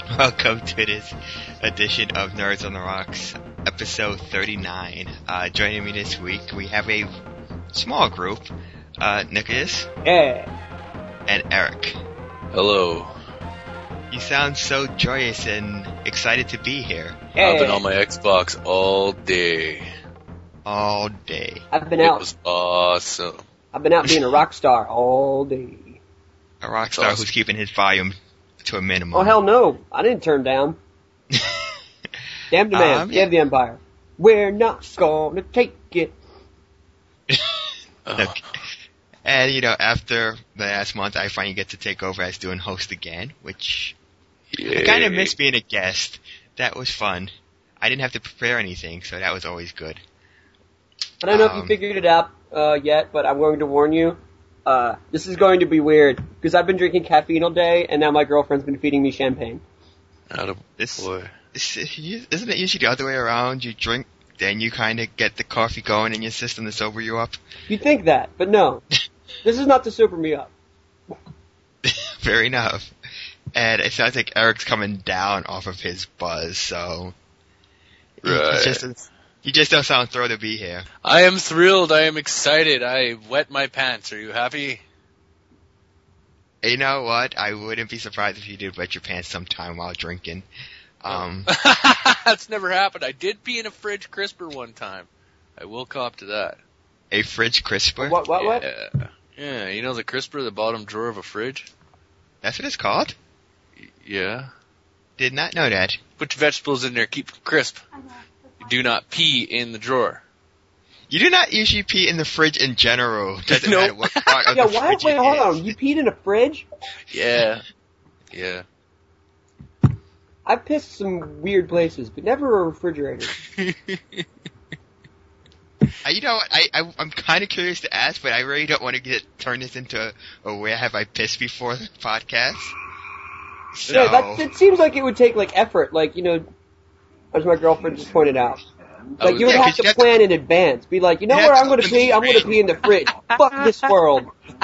Welcome to this edition of Nerds on the Rocks, episode 39. Joining me this week, we have a small group, Nicholas. Yeah. And Eric. Hello. You sound so joyous and excited to be here. Hey. I've been on my Xbox all day. All day. I've been It out. was awesome. I've been out being a rock star all day. A rock star who's keeping his volume to a minimum. Oh hell no! I didn't turn down. Damn demand, yeah. damn the empire. We're not gonna take it. Okay. And, after the last month, I finally get to take over as doing host again, which I kind of miss being a guest. That was fun. I didn't have to prepare anything, so that was always good. I don't know if you figured it out yet, but I'm going to warn you. This is going to be weird, because I've been drinking caffeine all day, and now my girlfriend's been feeding me champagne. Boy. Isn't it usually the other way around? You drink, then you kind of get the coffee going in your system to sober you up? You'd think that, but no. This is not to sober me up. Fair enough. And it sounds like Eric's coming down off of his buzz, so... Right. You just don't sound thrilled to be here. I am thrilled. I am excited. I wet my pants. Are you happy? You know what? I wouldn't be surprised if you did wet your pants sometime while drinking. That's never happened. I did pee in a fridge crisper one time. I will cop to that. A fridge crisper? What? Yeah, you know the crisper, the bottom drawer of a fridge? That's what it's called? Yeah. Did not know that. Put your vegetables in there, keep them crisp. You do not pee in the drawer. You do not usually pee in the fridge in general. Doesn't Nope. matter what part of Yeah, the fridge wait, it hold is. on. You peed in a fridge? Yeah. I've pissed some weird places, but never a refrigerator. You know what? I'm kind of curious to ask, but I really don't want to turn this into a where have I pissed before podcast. So, Yeah, it seems like it would take, effort, as my girlfriend just pointed out. You would have to plan in advance. Be like, you know where I'm going to pee? I'm going to pee in the fridge. Fuck this world.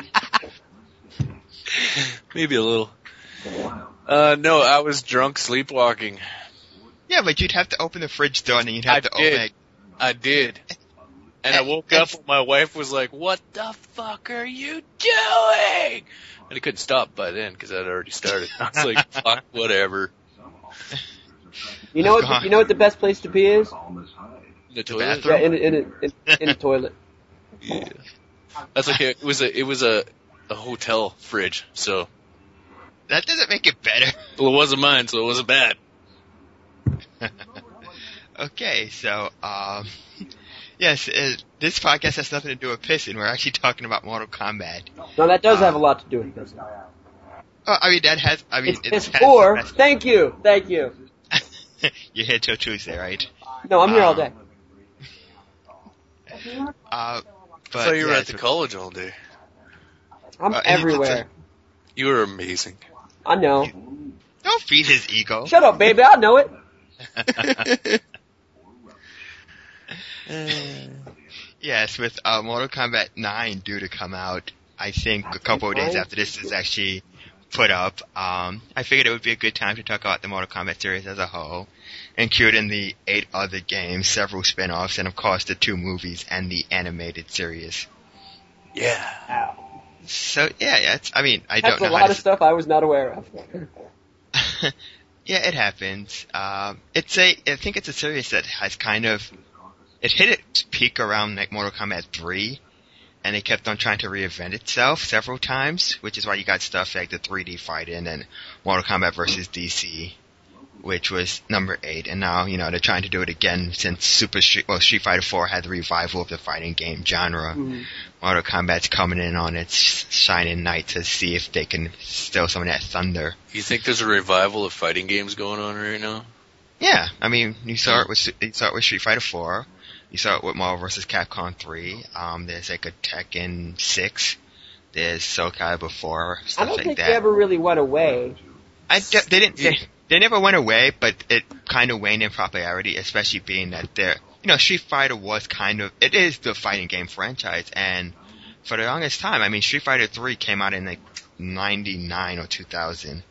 Maybe a little. No, I was drunk sleepwalking. yeah, but you'd have to open the fridge door and then you'd have to open it. I did. And I woke up and my wife was like, "What the fuck are you doing?" And I couldn't stop by then because I'd already started. I was like, "Fuck, whatever." You know what the best place to pee is? The toilet. Yeah, in a toilet. Yeah. That's okay. It was a hotel fridge, so. That doesn't make it better. Well, it wasn't mine, so it wasn't bad. Okay, so, yes, this podcast has nothing to do with pissing. We're actually talking about Mortal Kombat. No, that does have a lot to do with this. It's poor. Thank you. You're here till Tuesday, right? No, I'm here all day. But So you were at the college all day. I'm everywhere. You were amazing. I know. Don't feed his ego. Shut up, baby. I know it. Yes, with Mortal Kombat 9 due to come out, I think a couple of days after this is actually put up, I figured it would be a good time to talk about the Mortal Kombat series as a whole, including the 8 other games, several spin-offs, and of course the 2 movies and the animated series. Yeah. So, yeah, I don't know. That's a lot of stuff I was not aware of. Yeah, it happens. I think it's a series that has it hit its peak around Mortal Kombat 3, and it kept on trying to reinvent itself several times, which is why you got stuff like the 3D fighting and Mortal Kombat vs. DC, which was number 8, and now, they're trying to do it again since Street Fighter 4 had the revival of the fighting game genre. Mm-hmm. Mortal Kombat's coming in on its shining night to see if they can steal some of that thunder. You think there's a revival of fighting games going on right now? Yeah, you saw it with Street Fighter 4. You saw it with Marvel vs. Capcom 3. There's a Tekken 6. There's Soul Calibur 4, stuff like that. I don't think they ever really went away. They never went away, but it kind of waned in popularity, especially being that Street Fighter it is the fighting game franchise, and for the longest time, Street Fighter 3 came out in 99 or 2000,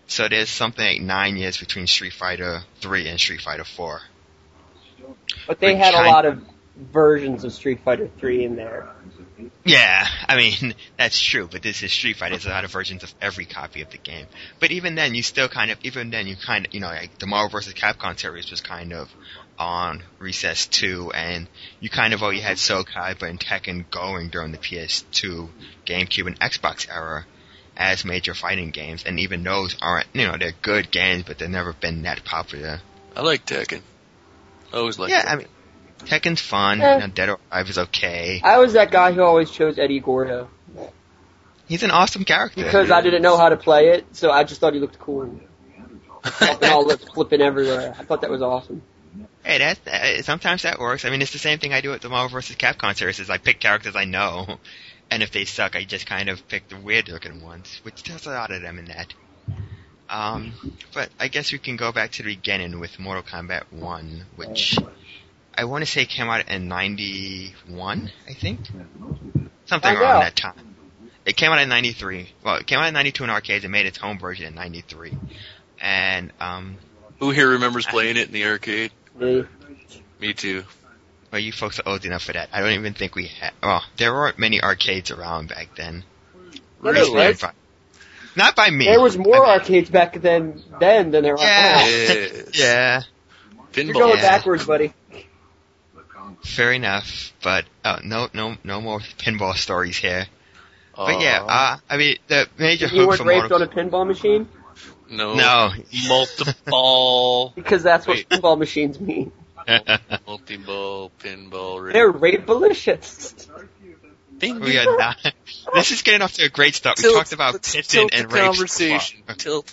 So there's something like 9 years between Street Fighter 3 and Street Fighter 4. But they had a lot of versions of Street Fighter 3 in there. Yeah, I mean, that's true, but this is Street Fighter. There's a lot of versions of every copy of the game. But even then, you know, like the Marvel vs. Capcom series was kind of on recess too, and you kind of already had Soul Calibur and Tekken going during the PS2, GameCube, and Xbox era as major fighting games, and even those aren't, you know, they're good games, but they've never been that popular. I like Tekken. I always liked Tekken. I mean, Tekken's fun. You know, Dead or Alive is okay. I was that guy who always chose Eddie Gordo. He's an awesome character. Because I didn't know how to play it, so I just thought he looked cool. All lips flipping everywhere. I thought that was awesome. Hey, sometimes that works. I mean, it's the same thing I do with the Marvel vs. Capcom series. Is I pick characters I know, and if they suck, I just kind of pick the weird-looking ones, which there's a lot of them in that. But I guess we can go back to the beginning with Mortal Kombat 1, which I want to say came out in 91, I think? Something around that time. It came out in 93. Well, it came out in 92 in arcades and made its home version in 93. And, who here remembers playing it in the arcade? Me. Me too. Well, you folks are old enough for that. I don't even think we had... Well, there weren't many arcades around back then. Really? Not by me. There was more arcades back then than there are now. Yeah. Pinball. You're going backwards, buddy. Fair enough, but no more pinball stories here. But yeah, I mean, the major you hook weren't for raped on a pinball machine? No. Multiple. Because that's what pinball machines mean. Multi-ball, pinball. They're rape-alicious. We are not. This is getting off to a great start. We talked about piston and rape. Conversation. Tilt.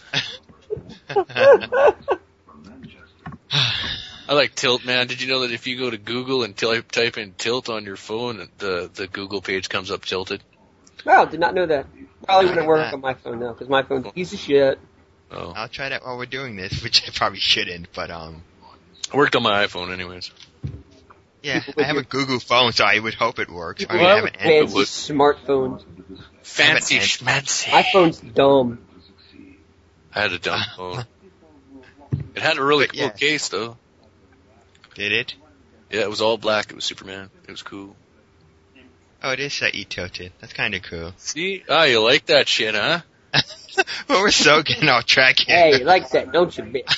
I like Tilt, man. Did you know that if you go to Google and type in Tilt on your phone, the Google page comes up tilted? Wow, did not know that. Probably wouldn't work on my phone now, because my phone's a piece of shit. Oh. I'll try that while we're doing this, which I probably shouldn't, but It worked on my iPhone anyways. Yeah, I have a Google phone, so I would hope it works. I have an fancy smartphone. Fancy schmancy. My phone's dumb. I had a dumb phone. It had a really cool case, though. Did it? Yeah, it was all black. It was Superman. It was cool. Oh, it is slightly tilted. That's kind of cool. See? Oh, you like that shit, huh? But we're so getting off track here. Hey, you like that, don't you, bitch?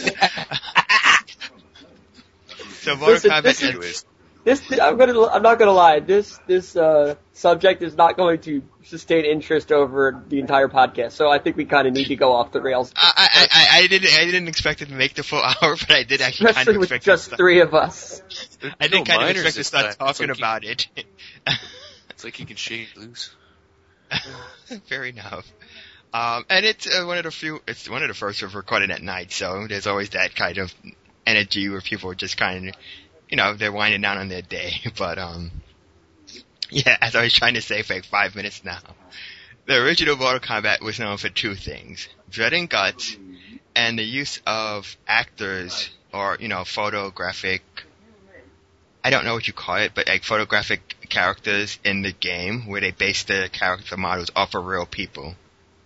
So Mortal Kombat, anyways. I'm not gonna lie. This subject is not going to sustain interest over the entire podcast. So I think we kind of need to go off the rails. I didn't expect it to make the full hour, but I did actually Especially kind of expect with just three of us. I did kind of expect to start talking about it. It's like you can shake loose. Fair enough. And it's one of the first we've recorded at night, so there's always that kind of energy where people are just kind of, you know, they're winding down on their day. But, yeah, as I was trying to say for like 5 minutes now, the original Mortal Kombat was known for two things: blood and guts, and the use of actors or, you know, photographic, I don't know what you call it, but like photographic characters in the game where they base their character models off of real people.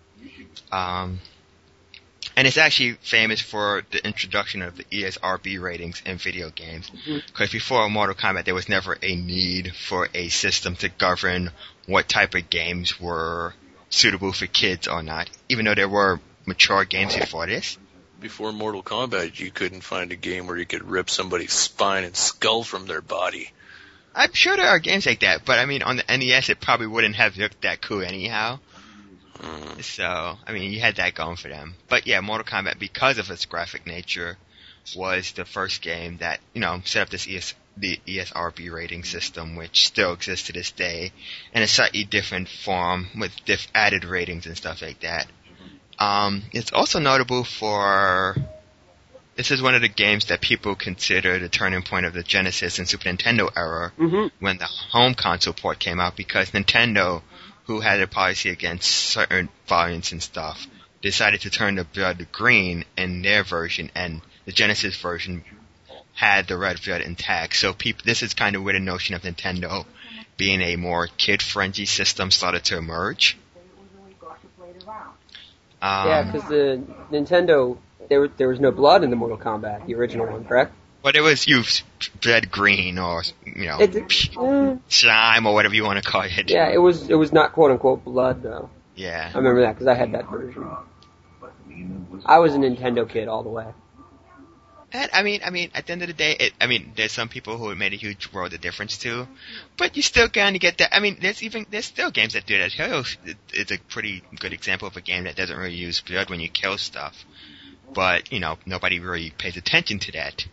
And it's actually famous for the introduction of the ESRB ratings in video games. Because before Mortal Kombat, there was never a need for a system to govern what type of games were suitable for kids or not, even though there were mature games before this. Before Mortal Kombat, you couldn't find a game where you could rip somebody's spine and skull from their body. I'm sure there are games like that, but I mean, on the NES, it probably wouldn't have looked that cool anyhow. So, I mean, you had that going for them. But yeah, Mortal Kombat, because of its graphic nature, was the first game that, you know, set up the ESRB rating system, which still exists to this day, in a slightly different form with added ratings and stuff like that. It's also notable for, this is one of the games that people consider the turning point of the Genesis and Super Nintendo era, when the home console port came out, because Nintendo, who had a policy against certain violence and stuff, decided to turn the blood green in their version, and the Genesis version had the red blood intact. So this is kind of where the notion of Nintendo being a more kid-friendly system started to emerge. Yeah, because the Nintendo, there was no blood in the Mortal Kombat, the original one, correct? But it was red green or slime or whatever you want to call it. Yeah, it was not quote unquote blood though. Yeah. I remember that because I had that version. I was a Nintendo kid all the way. And I mean, at the end of the day, there's some people who it made a huge world of difference to, but you still kind of get that. I mean, there's still games that do that. Halo is a pretty good example of a game that doesn't really use blood when you kill stuff, but nobody really pays attention to that.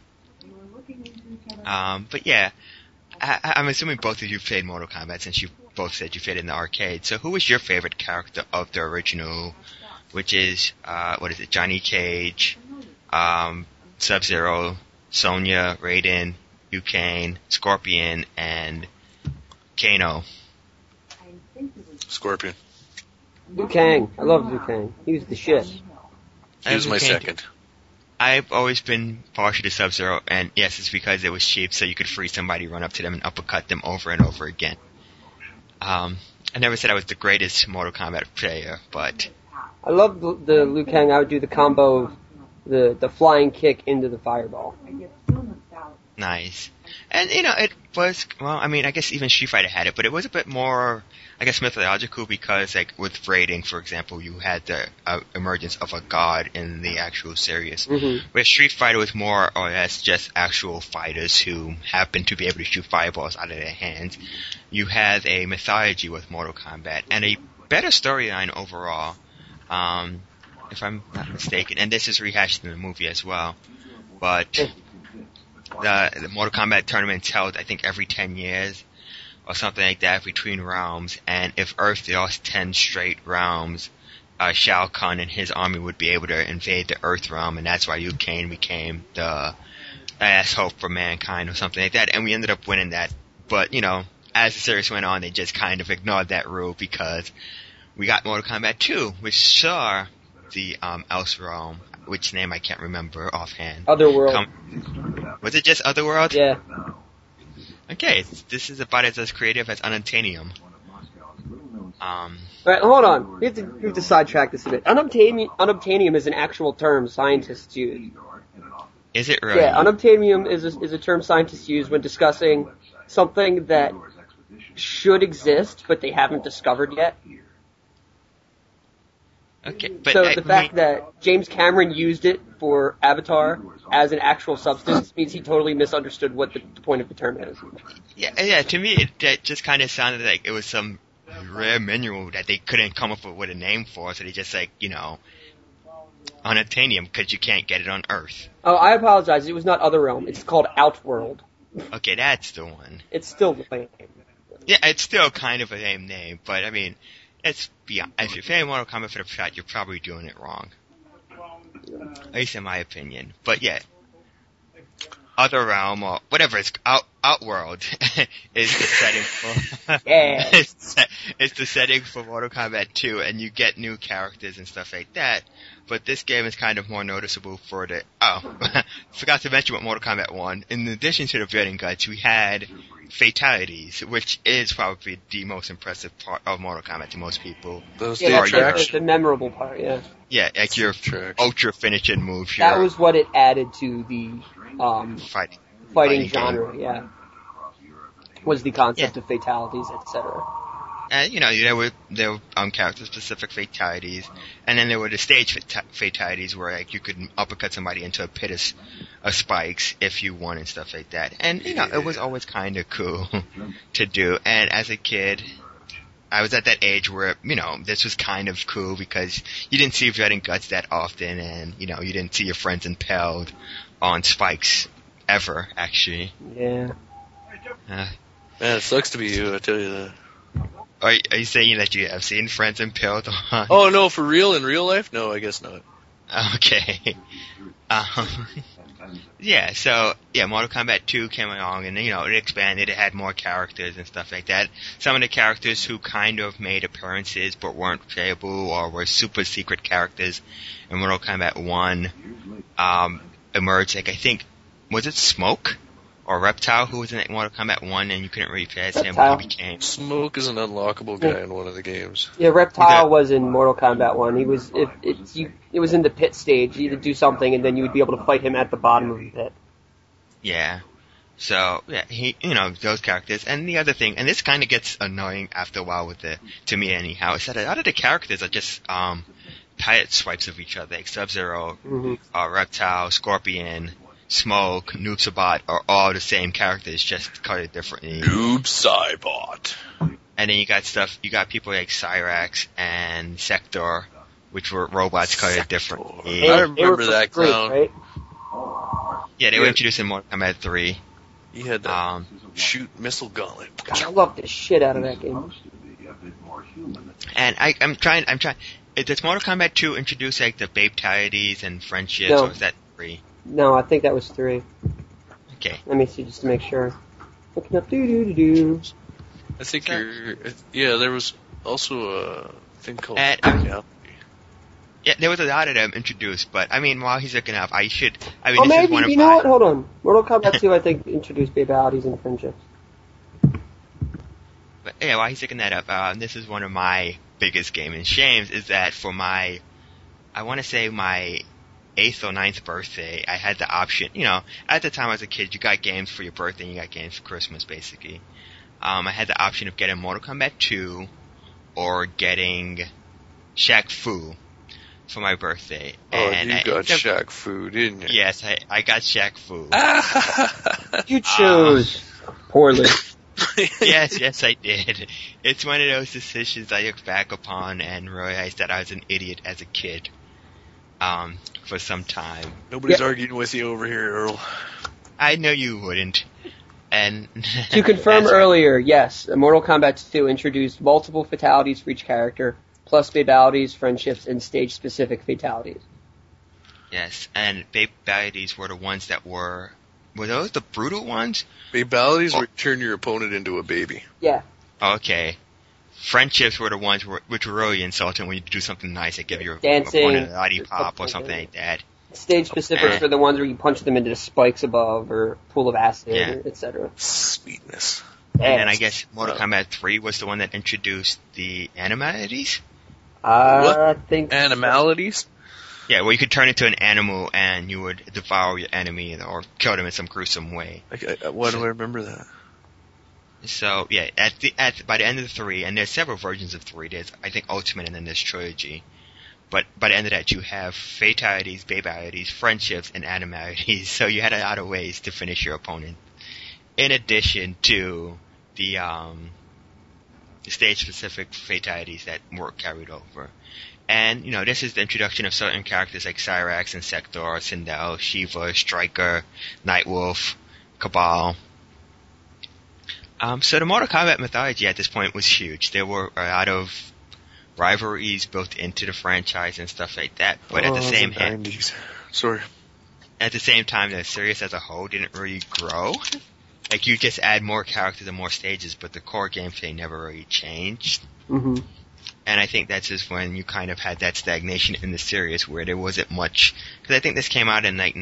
But yeah, I'm assuming both of you played Mortal Kombat since you both said you played in the arcade. So who was your favorite character of the original, which is, Johnny Cage, Sub-Zero, Sonya, Raiden, Liu Kang, Scorpion, and Kano? Scorpion. Liu Kang. I love Liu Kang. He was the shit. He was my second. I've always been partial to Sub-Zero, and yes, it's because it was cheap, so you could free somebody, run up to them, and uppercut them over and over again. I never said I was the greatest Mortal Kombat player, but I love the Liu Kang. I would do the combo of the flying kick into the fireball. Nice. And, it was, well, I guess even Street Fighter had it, but it was a bit more, mythological because, with Raiden, for example, you had the emergence of a god in the actual series. Mm-hmm. Where Street Fighter was more or less just actual fighters who happen to be able to shoot fireballs out of their hands. You have a mythology with Mortal Kombat and a better storyline overall, if I'm not mistaken, and this is rehashed in the movie as well, but the Mortal Kombat tournament's held, I think, every 10 years, or something like that, between realms, and if Earth lost 10 straight realms, Shao Kahn and his army would be able to invade the Earth realm, and that's why Liu Kang became the last hope for mankind, or something like that, and we ended up winning that, but, as the series went on, they just kind of ignored that rule, because we got Mortal Kombat 2, which saw the Else realm, which name I can't remember offhand. Otherworld. Was it just Otherworld? Yeah. Okay, this is about as creative as Unobtainium. Alright, hold on. We have to sidetrack this a bit. Unobtainium is an actual term scientists use. Is it really? Yeah, unobtainium is a term scientists use when discussing something that should exist, but they haven't discovered yet. Okay, but so the fact that James Cameron used it for Avatar as an actual substance means he totally misunderstood what the point of the term is. Yeah. To me, that just kind of sounded like it was some rare mineral that they couldn't come up with a name for, so they just unobtainium because you can't get it on Earth. Oh, I apologize. It was not Otherrealm. It's called Outworld. Okay, that's the one. It's still the same. Yeah, it's still kind of a lame name, but it's beyond. If you're playing Mortal Kombat for the shot, you're probably doing it wrong. At least in my opinion. But yeah, Otherrealm or whatever it's Outworld is the setting for. Yeah. It's the setting for Mortal Kombat 2, and you get new characters and stuff like that. But this game is kind of more noticeable for the. Forgot to mention about Mortal Kombat 1. In addition to the blood and guts, we had fatalities, which is probably the most impressive part of Mortal Kombat to most people. Those that's the memorable part, yeah. Yeah, like your ultra finishing moves. That was what it added to the fighting genre, game. Yeah. Was the concept of fatalities, etc. And, there were character-specific fatalities, and then there were the stage fatalities where, you could uppercut somebody into a pit of spikes if you won and stuff like that. And, it was always kind of cool to do. And as a kid, I was at that age where, this was kind of cool because you didn't see blood and guts that often, and, you didn't see your friends impaled on spikes ever, actually. Yeah. Man, it sucks to be you, I tell you that. Are you saying that you have seen friends impaled on? Oh, no, for real, in real life? No, I guess not. Okay. Mortal Kombat 2 came along and, it expanded, it had more characters and stuff like that. Some of the characters who kind of made appearances but weren't playable or were super secret characters in Mortal Kombat 1, emerged, I think, was it Smoke? or Reptile, who was in Mortal Kombat 1, and you couldn't really play as him, but he became. Smoke is an unlockable guy in one of the games. Yeah, Reptile was in Mortal Kombat 1. He was it was in the pit stage. You would do something, and then you would be able to fight him at the bottom of the pit. Yeah. So, yeah, those characters. And the other thing, and this kind of gets annoying after a while to me anyhow, is that a lot of the characters are just, pilot swipes of each other. Like Sub-Zero, Reptile, Scorpion, Smoke, Noob Saibot are all the same characters, just colored differently. Noob Saibot. And then you got people like Cyrax and Sector, which were robots colored differently. I remember that clown. Right? Yeah, they were introduced in Mortal Kombat 3. He had the shoot missile gauntlet. God, I love the shit out of that game. And I'm trying. Does Mortal Kombat 2 introduce like the Babe-talities and friendships, No. or is that 3? No, I think that was 3. Okay. Let me see just to make sure. Looking up doo-doo-doo-doo. I think there was also a thing called Yeah, there was a lot of them introduced, but I mean, while he's looking up, this Maybe, is one of you know what? Hold on. Mortal Kombat 2, I think, introduced Babe-alities and friendships. But yeah, while he's looking that up, this is one of my biggest gaming shames, is that for I want to say my 8th or 9th birthday, I had the option, at the time I was a kid, you got games for your birthday and you got games for Christmas, basically. I had the option of getting Mortal Kombat 2 or getting Shaq Fu for my birthday. Oh, and you got Shaq Fu, didn't you? Yes, I got Shaq Fu. You chose poorly. Yes, I did. It's one of those decisions I look back upon and realize that I was an idiot as a kid. For some time. Nobody's arguing with you over here, Earl. I know you wouldn't. And to confirm earlier, yes, Mortal Kombat 2 introduced multiple fatalities for each character, plus Babe-alities, friendships, and stage-specific fatalities. Yes, and Babe-alities were the ones that were those the brutal ones? Babe-alities turn your opponent into a baby. Yeah. Okay. Friendships were the ones which were really insulting when you do something nice, like give your dancing, opponent a lollipop or something like that. Stage specifics are the ones where you punch them into the spikes above or pool of acid, etc. Sweetness. And then I guess Mortal Kombat 3 was the one that introduced the animalities? I think animalities? Yeah, where you could turn into an animal and you would devour your enemy or kill them in some gruesome way. Why do I remember that? So yeah, by the end of the 3, and there's several versions of 3. There's I think Ultimate and then there's Trilogy. But by the end of that, you have fatalities, Babe-alities, friendships, and animalities. So you had a lot of ways to finish your opponent. In addition to the stage-specific fatalities that were carried over. And, this is the introduction of certain characters like Cyrax and Sector, Sindel, Shiva, Stryker, Nightwolf, Cabal. So the Mortal Kombat mythology at this point was huge. There were a lot of rivalries built into the franchise and stuff like that. But at the same time, at the same time, the series as a whole didn't really grow. Like you just add more characters and more stages, but the core gameplay never really changed. Mm-hmm. And I think that's just when you kind of had that stagnation in the series where there wasn't much. Because I think this came out in like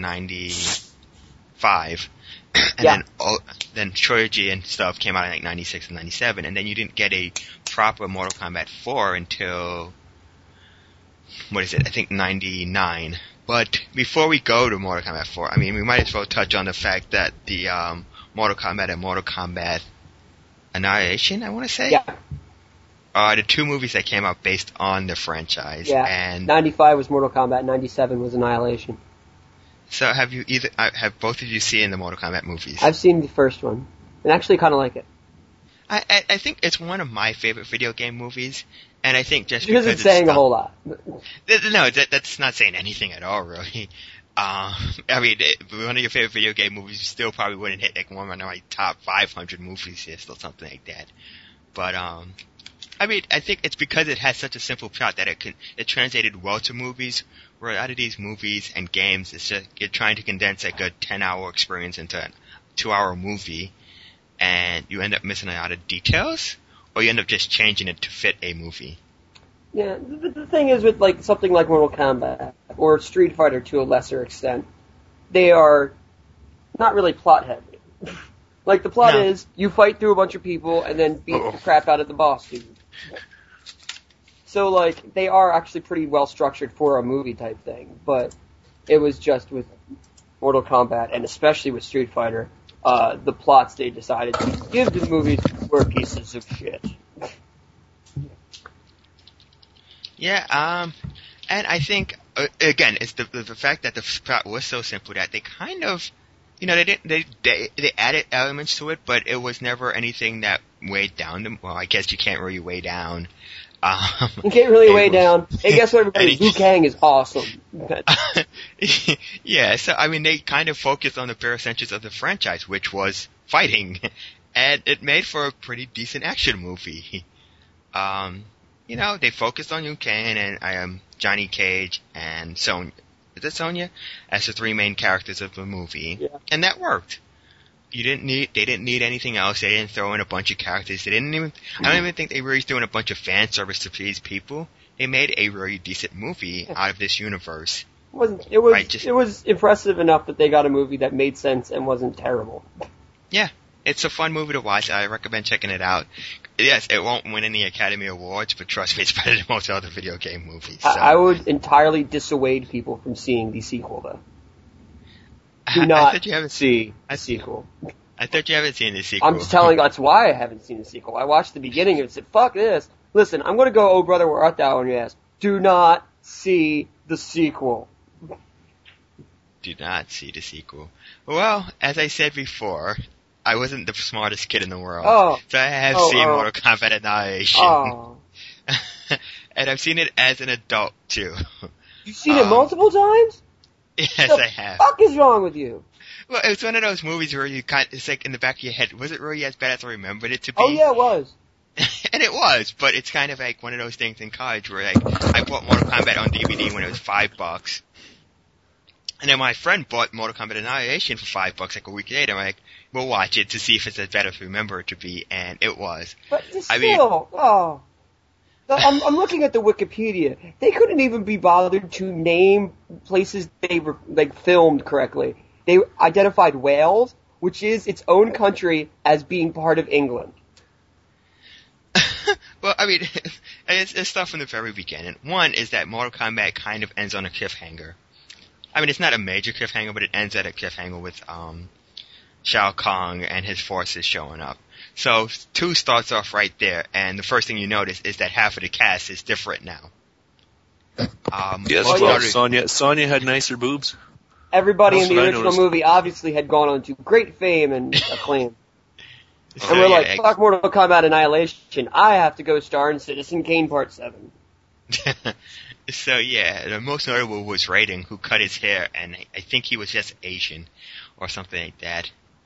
95. And then Trilogy and stuff came out in like 96 and 97, and then you didn't get a proper Mortal Kombat 4 until, I think 99. But before we go to Mortal Kombat 4, I mean, we might as well touch on the fact that the Mortal Kombat and Mortal Kombat Annihilation, I want to say? Yeah. Are the 2 movies that came out based on the franchise. Yeah, and 95 was Mortal Kombat, 97 was Annihilation. So have both of you seen the Mortal Kombat movies? I've seen the first one, and actually kind of like it. I think it's one of my favorite video game movies, and I think just because it's saying a whole lot. No, that's not saying anything at all, really. I mean, one of your favorite video game movies still probably wouldn't hit like one of my top 500 movies list or something like that. But I mean, I think it's because it has such a simple plot that it translated well to movies. Where a lot of these movies and games, it's just you're trying to condense like a 10-hour experience into a 2-hour movie, and you end up missing a lot of details, or you end up just changing it to fit a movie. Yeah, the thing is with like something like Mortal Kombat or Street Fighter to a lesser extent, they are not really plot heavy. Like, the plot is, you fight through a bunch of people and then beat the crap out of the boss dude. So, like, they are actually pretty well structured for a movie type thing, but it was just with Mortal Kombat, and especially with Street Fighter, the plots they decided to give to the movies were pieces of shit. Yeah, and I think, again, it's the fact that the plot was so simple that they kind of, they added elements to it, but it was never anything that weighed down them. Well, I guess you can't really weigh down. You can't really weigh down. Hey, guess what, everybody? Liu Kang is awesome. Yeah, so, I mean, they kind of focused on the bare essentials of the franchise, which was fighting. And it made for a pretty decent action movie. They focused on Liu Kang and Johnny Cage and Sonya. Is it Sonya? As the three main characters of the movie. Yeah. And that worked. They didn't need anything else. They didn't throw in a bunch of characters. I don't even think they really threw in a bunch of fan service to please people. They made a really decent movie out of this universe. It was impressive enough that they got a movie that made sense and wasn't terrible. Yeah. It's a fun movie to watch. I recommend checking it out. Yes, it won't win any Academy Awards, but trust me, it's better than most other video game movies. So. I would entirely dissuade people from seeing the sequel, though. Do not see a sequel. I thought you haven't seen the sequel. I'm just telling you, that's why I haven't seen the sequel. I watched the beginning and said, fuck this. Listen, I'm going to go, oh brother, where art thou? And you ask, do not see the sequel. Do not see the sequel. Well, as I said before, I wasn't the smartest kid in the world. So I have seen Mortal Kombat Annihilation. And I've seen it as an adult, too. You've seen it multiple times? Yes, I have. What the fuck is wrong with you? Well, it was one of those movies where it's like in the back of your head, was it really as bad as I remembered it to be? Oh yeah, it was. And it was, but it's kind of like one of those things in college where like, I bought Mortal Kombat on DVD when it was $5. And then my friend bought Mortal Kombat Annihilation for $5 like a week later. I'm like, we'll watch it to see if it's as bad as we remember it to be, and it was. But still, I'm looking at the Wikipedia. They couldn't even be bothered to name places they were filmed correctly. They identified Wales, which is its own country, as being part of England. Well, I mean, it's stuff from the very beginning. One is that Mortal Kombat kind of ends on a cliffhanger. I mean, it's not a major cliffhanger, but it ends at a cliffhanger with Shao Kahn and his forces showing up. So 2 starts off right there, and the first thing you notice is that half of the cast is different now. Sonya had nicer boobs. Everybody in the original movie obviously had gone on to great fame and acclaim. And we're like, fuck Mortal Kombat Annihilation, I have to go star in Citizen Kane Part 7. So yeah, the most notable was Raiden, who cut his hair, and I think he was just Asian, or something like that.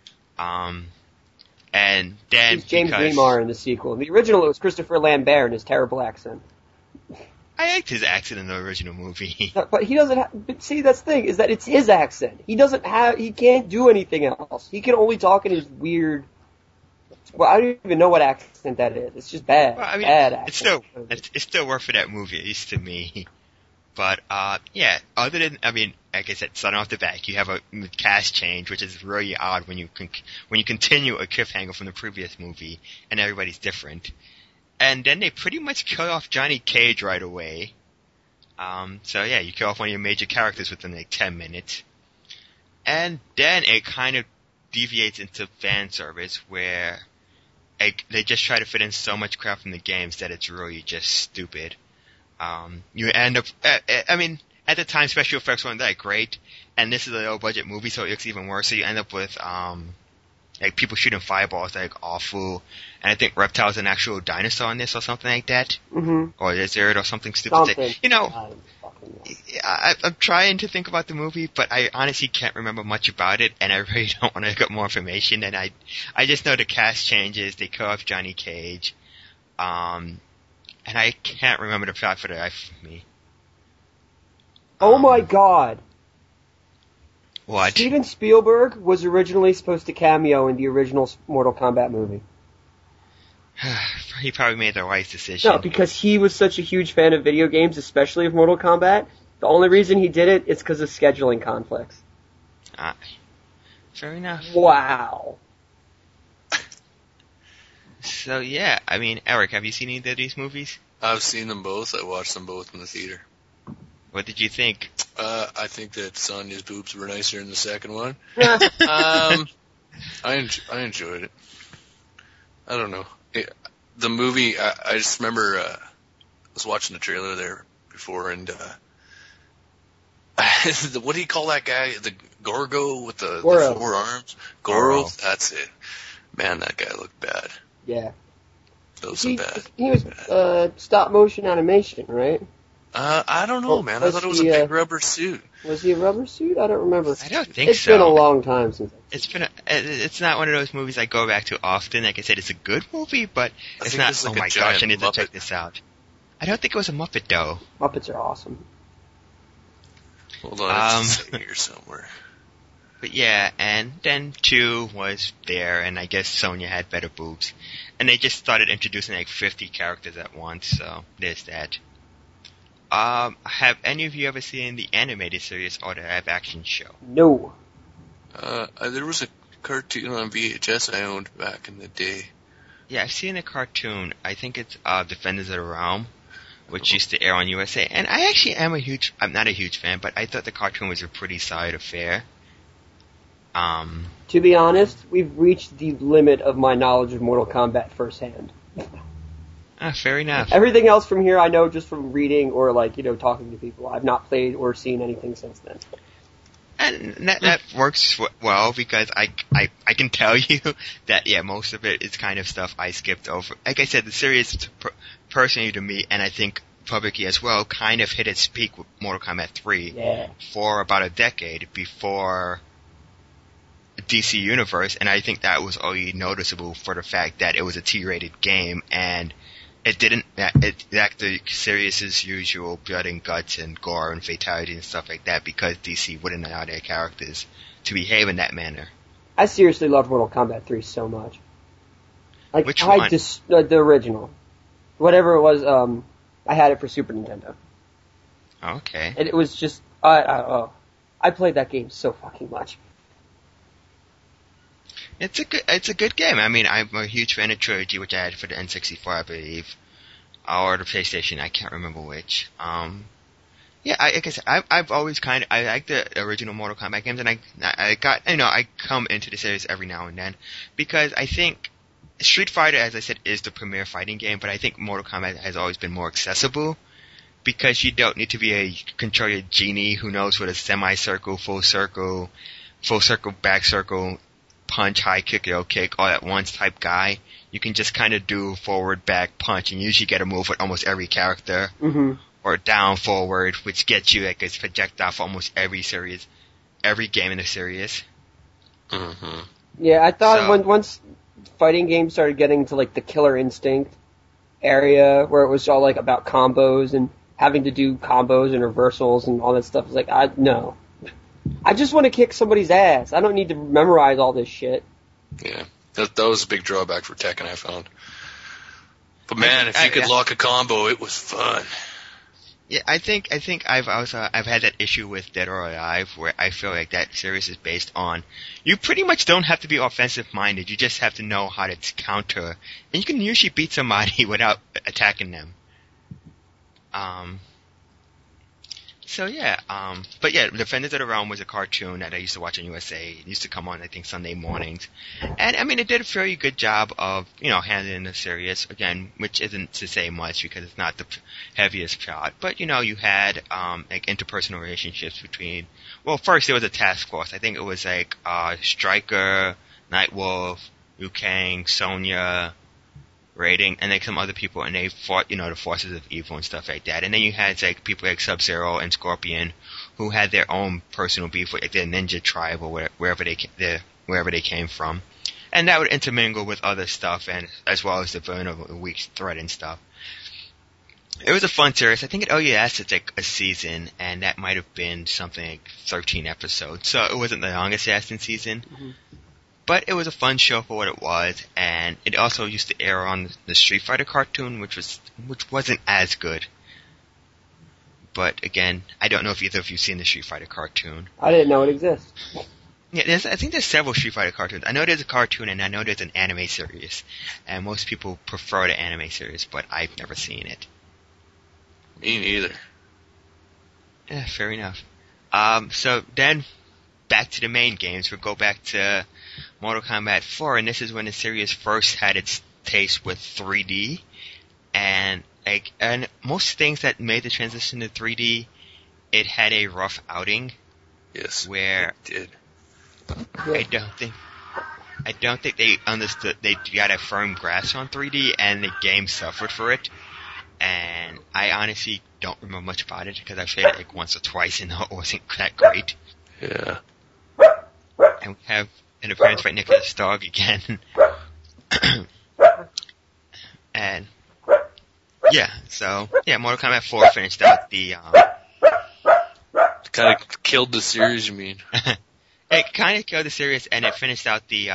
And then he's James Remar in the sequel. In the original, it was Christopher Lambert in his terrible accent. I liked his accent in the original movie. But he doesn't have, but see, that's the thing, is that it's his accent. He can't do anything else. He can only talk in his weird, well, I don't even know what accent that is. It's just bad. Well, I mean, bad accent. It's still worth for that movie, at least to me. But, yeah, other than, I mean, like I said, starting off the back, you have a cast change, which is really odd when you continue a cliffhanger from the previous movie, and everybody's different. And then they pretty much kill off Johnny Cage right away. So yeah, you kill off one of your major characters within like 10 minutes. And then it kind of deviates into fan service where they just try to fit in so much crap from the games that it's really just stupid. You end up, I mean, at the time special effects weren't that great, and this is a low budget movie, so it looks even worse, so you end up with, like people shooting fireballs like awful, and I think Reptile's an actual dinosaur in this or something like that, or lizard or something stupid. You know, I'm trying to think about the movie, but I honestly can't remember much about it, and I really don't want to get more information. And I just know the cast changes. They kill off Johnny Cage, and I can't remember the plot for the life of me. Oh my God! What? Steven Spielberg was originally supposed to cameo in the original Mortal Kombat movie. He probably made the right decision. No, because he was such a huge fan of video games, especially of Mortal Kombat. The only reason he did it is because of scheduling conflicts. Fair enough. Wow. So yeah, I mean, Eric, have you seen any of these movies? I've seen them both. I watched them both in the theater. What did you think? I think that Sonya's boobs were nicer in the second one. Yeah. I enjoyed it. I don't know. The movie, I just remember, I was watching the trailer there before, and what do you call that guy? The Gorgo with the 4 arms? Goro? That's it. Man, that guy looked bad. Yeah. Those are bad. He was stop motion animation, right? I don't know, man. I thought it was a big rubber suit. Was he a rubber suit? I don't remember. I don't think It's been a long time since. It's not one of those movies I go back to often. Like I said, it's a good movie, but it's not, oh my gosh, I need to check this out. I don't think it was a Muppet, though. Muppets are awesome. Hold on, it's here somewhere. But yeah, and then 2 was there, and I guess Sonya had better boobs. And they just started introducing like 50 characters at once, so there's that. Have any of you ever seen the animated series or the live action show? No. There was a cartoon on VHS I owned back in the day. Yeah, I've seen a cartoon. I think it's Defenders of the Realm, which used to air on USA. And I actually I'm not a huge fan, but I thought the cartoon was a pretty solid affair. To be honest, we've reached the limit of my knowledge of Mortal Kombat firsthand. Fair enough. Everything else from here I know just from reading or talking to people. I've not played or seen anything since then. And that works well because I can tell you that most of it is kind of stuff I skipped over. Like I said, the series personally to me, and I think publicly as well, kind of hit its peak with Mortal Kombat 3 for about a decade before DC Universe, and I think that was only noticeable for the fact that it was a T-rated game and it didn't act the series' usual blood and guts and gore and fatality and stuff like that because DC wouldn't allow their characters to behave in that manner. I seriously loved Mortal Kombat 3 so much. Like, which one? The original. Whatever it was, I had it for Super Nintendo. Okay. And it was just, I played that game so fucking much. It's a good game. I mean, I'm a huge fan of Trilogy, which I had for the N64, I believe, or the PlayStation. I can't remember which. Like I said, I've always I like the original Mortal Kombat games, and I come into the series every now and then because I think Street Fighter, as I said, is the premier fighting game, but I think Mortal Kombat has always been more accessible because you don't need to be a controller genie who knows what a semicircle, full circle, back circle, punch, high kick, low kick, all at once type guy. You can just kind of do forward, back, punch, and usually get a move with almost every character. Mm-hmm. Or down, forward, which gets you like a projectile for almost every game in the series. Mm-hmm. Yeah, I thought once fighting games started getting to like the Killer Instinct area, where it was all like about combos and having to do combos and reversals and all that stuff, it's like, no. I just want to kick somebody's ass. I don't need to memorize all this shit. Yeah, that was a big drawback for Tekken, I found. But man, if you could lock a combo, it was fun. Yeah, I think I've had that issue with Dead or Alive, where I feel like that series is based on you pretty much don't have to be offensive minded. You just have to know how to counter, and you can usually beat somebody without attacking them. But yeah, Defenders of the Realm was a cartoon that I used to watch on USA. It used to come on, I think, Sunday mornings. And, I mean, it did a fairly good job of, handling the series, again, which isn't to say much because it's not the heaviest plot. But, you had, like, interpersonal relationships between, well, first there was a task force. I think it was, like, Stryker, Nightwolf, Liu Kang, Sonya, Raiding, and like some other people, and they fought, the forces of evil and stuff like that. And then you had like people like Sub-Zero and Scorpion, who had their own personal beef with like, their ninja tribe or wherever they came from, and that would intermingle with other stuff, and as well as the villain of the week's threat and stuff. It was a fun series. I think it only lasted like a season, and that might have been something like 13 episodes, so it wasn't the longest lasting season. Mm-hmm. But it was a fun show for what it was, and it also used to air on the Street Fighter cartoon, which wasn't as good. But again, I don't know if either of you've seen the Street Fighter cartoon. I didn't know it exists. Yeah, I think there's several Street Fighter cartoons. I know there's a cartoon and I know there's an anime series. And most people prefer the anime series, but I've never seen it. Me neither. Yeah, fair enough. So then, back to the main games. We'll go back to Mortal Kombat 4, and this is when the series first had its taste with 3D. And most things that made the transition to 3D, it had a rough outing. Yes, where it did. I don't think they understood. They got a firm grasp on 3D, and the game suffered for it. And I honestly don't remember much about it because I played it like once or twice, and it wasn't that great. Yeah. And we have an appearance by Nicholas Dog again. And yeah, so yeah, Mortal Kombat 4 finished out the. Kind of killed the series, you mean? It kind of killed the series, and it finished out the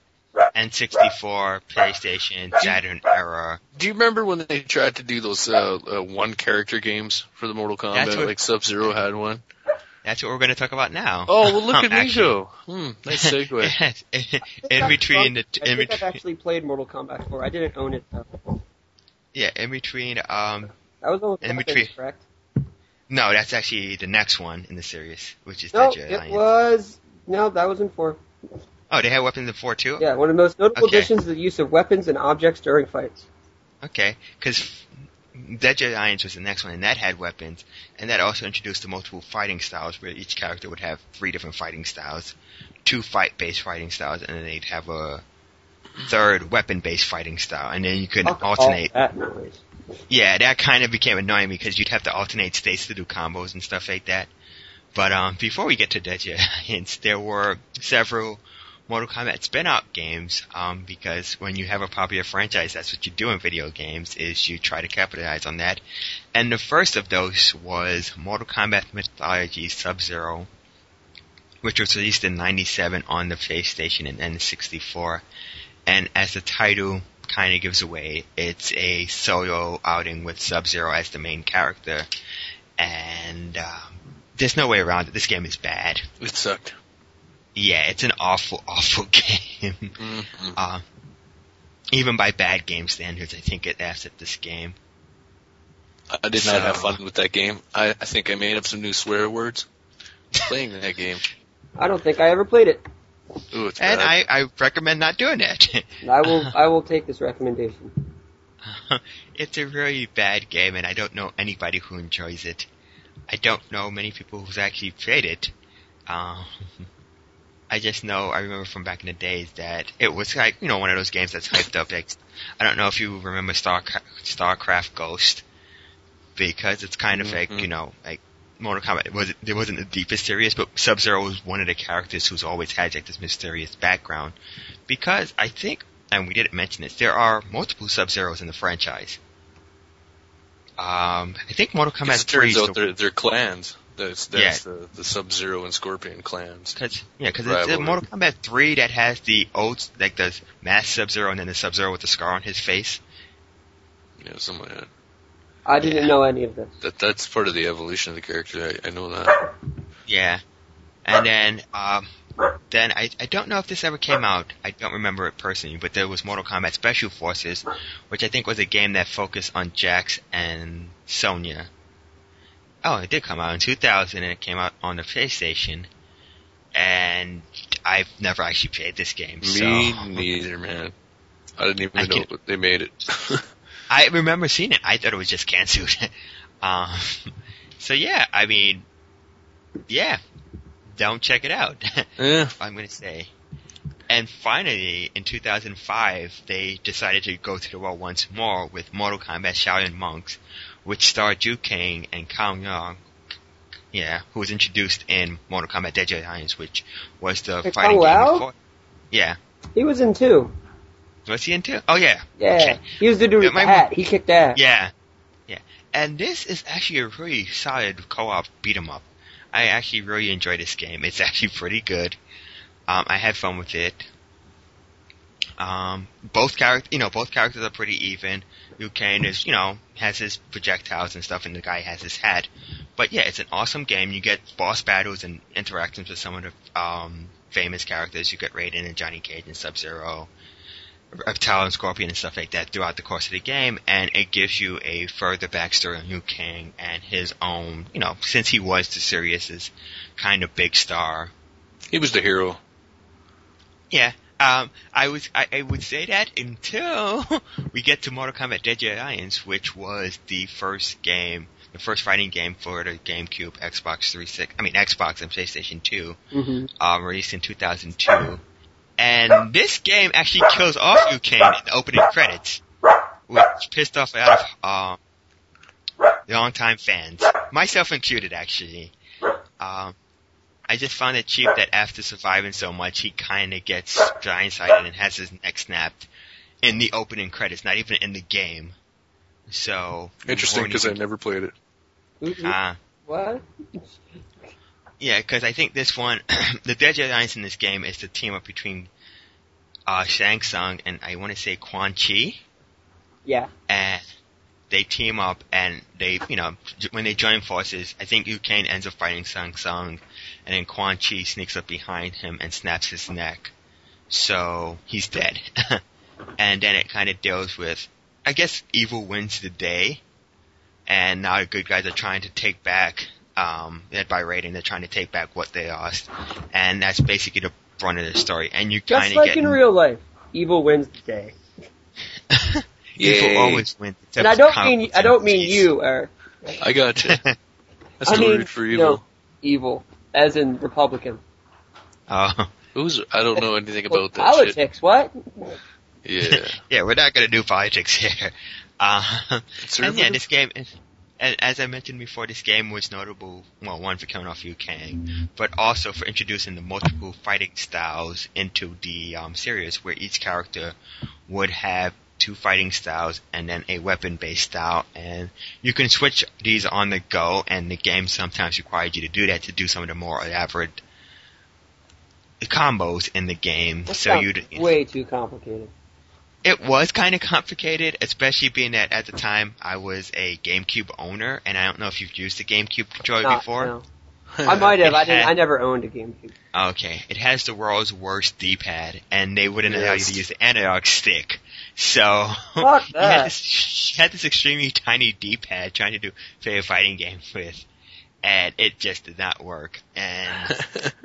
N64, PlayStation, Saturn era. Do you remember when they tried to do those one-character games for the Mortal Kombat? Like Sub-Zero had one? That's what we're going to talk about now. Oh, well, look at me go. Nice segue. in between the... I think I've actually played Mortal Kombat 4. I didn't own it, though. Yeah, in between... that was the in one between, correct? No, that's actually the next one in the series, which is No, Dead it Alliance. was... No, that was in 4. Oh, they had weapons in 4 too? Yeah, one of the most notable Okay. additions is the use of weapons and objects during fights. Okay, because Dead Alliance was the next one, and that had weapons, and that also introduced the multiple fighting styles, where each character would have 3 different fighting styles, 2 fight-based fighting styles, and then they'd have a 3rd weapon-based fighting style, and then you could alternate. That noise. Yeah, that kind of became annoying because you'd have to alternate states to do combos and stuff like that. But before we get to Dead Alliance, there were several Mortal Kombat spin-out games, because when you have a popular franchise, that's what you do in video games, is you try to capitalize on that. And the first of those was Mortal Kombat Mythology Sub-Zero, which was released in '97 on the PlayStation and N64. And as the title kind of gives away, it's a solo outing with Sub-Zero as the main character. And there's no way around it. This game is bad. It sucked. Yeah, it's an awful, awful game. Mm-hmm. Even by bad game standards, I think it laughs at this game. I did not have fun with that game. I think I made up some new swear words playing that game. I don't think I ever played it. Ooh, it's And bad. I recommend not doing that. I will take this recommendation. It's a really bad game, and I don't know anybody who enjoys it. I don't know many people who's actually played it. I just know, I remember from back in the days that it was like, one of those games that's hyped up. Like, I don't know if you remember StarCraft Ghost, because it's kind of like, like Mortal Kombat. There wasn't the deepest series, but Sub-Zero was one of the characters who's always had like this mysterious background. Because I think, and we didn't mention this, there are multiple Sub-Zeros in the franchise. I think Mortal Kombat 3 turns out they're clans. That's the Sub-Zero and Scorpion clans. Because it's Mortal Kombat 3 that has the old, like the mass Sub-Zero and then the Sub-Zero with the scar on his face. Yeah, something like that. I didn't know any of this. That's part of the evolution of the character. I know that. Yeah. And then I don't know if this ever came out. I don't remember it personally, but there was Mortal Kombat Special Forces, which I think was a game that focused on Jax and Sonya. Oh, it did come out in 2000, and it came out on the PlayStation. And I've never actually played this game. Me neither, man. I didn't even know they made it. I remember seeing it. I thought it was just canceled. So yeah, I mean, yeah, don't check it out. Yeah. I'm going to say. And finally, in 2005, they decided to go to the well once more with Mortal Kombat Shaolin Monks, which starred Liu Kang and Kang Yang, who was introduced in Mortal Kombat Dead Alliance, which was the fighting game before. Yeah. He was in 2. Was he in 2? Oh, yeah. Yeah. Okay. He was the dude with the hat. He kicked ass. Yeah. Yeah. And this is actually a really solid co-op beat-em-up. I actually really enjoy this game. It's actually pretty good. I had fun with it. Both characters are pretty even. Liu Kang is, has his projectiles and stuff, and the guy has his hat. But yeah, it's an awesome game. You get boss battles and interactions with some of the famous characters. You get Raiden and Johnny Cage and Sub-Zero, Reptile and Scorpion and stuff like that throughout the course of the game, and it gives you a further backstory on Liu Kang and his own, since he was the Sirius's kind of big star. He was the hero. Yeah. I would say that until we get to Mortal Kombat Dead Alliance, which was the first fighting game for the GameCube, Xbox and PlayStation 2, released in 2002. And this game actually kills off Liu Kang in the opening credits, which pissed off a lot of long-time fans, myself included, actually. I just found it cheap that after surviving so much, he kind of gets blindsided and has his neck snapped in the opening credits, not even in the game. So interesting, because I never played it. What? Yeah, because I think this one, the Dead Alliance in this game is the team up between Shang Tsung and I want to say Quan Chi. Yeah. And they team up and they, when they join forces, I think Liu Kang ends up fighting Shang Tsung, and then Quan Chi sneaks up behind him and snaps his neck. So he's dead. And then it kind of deals with, I guess evil wins the day, and now the good guys are trying to take back, led by Raiden, they're trying to take back what they lost, and that's basically the brunt of the story. And you kind of just like in real life, evil wins the day. Evil always wins. And I don't mean you, Eric. I got you. I still root for evil. Evil, as in Republican. Oh. I don't know anything about that politics, shit. What? Yeah. Yeah, we're not gonna do politics here. And yeah, this game, and as I mentioned before, this game was notable, well, one, for killing off Liu Kang, but also for introducing the multiple fighting styles into the series, where each character would have 2 fighting styles and then a weapon-based style, and you can switch these on the go, and the game sometimes requires you to do that to do some of the more elaborate combos in the game. That so sounds way too complicated. It was kind of complicated, especially being that at the time I was a GameCube owner, and I don't know if you've used the GameCube controller before. No. I might have. I never owned a GameCube. Okay, it has the world's worst D-pad, and they wouldn't allow you to use the analog stick. So fuck that. You had this extremely tiny D-pad trying to play a fighting game with, and it just did not work. And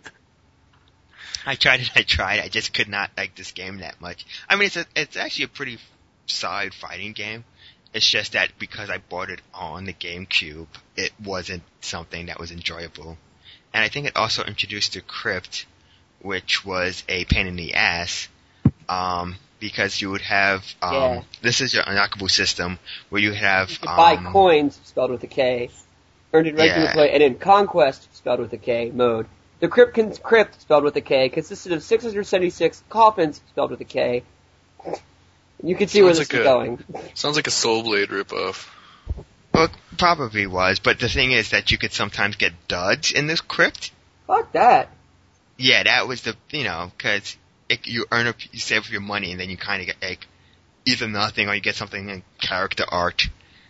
I tried. I just could not like this game that much. I mean, it's actually a pretty solid fighting game. It's just that because I bought it on the GameCube, it wasn't something that was enjoyable. And I think it also introduced the Crypt, which was a pain in the ass, because you would have, this is your unlockable system, where you have, you could buy coins, spelled with a K, earned in regular play, and in Conquest, spelled with a K, mode. The Crypt, spelled with a K, consisted of 676 coffins, spelled with a K. You can see where this is going. Sounds like a Soul Blade ripoff. Well, it probably was, but the thing is that you could sometimes get duds in this Crypt. Fuck that. Yeah, that was the, because you save up your money, and then you kind of get, like, either nothing or you get something in character art.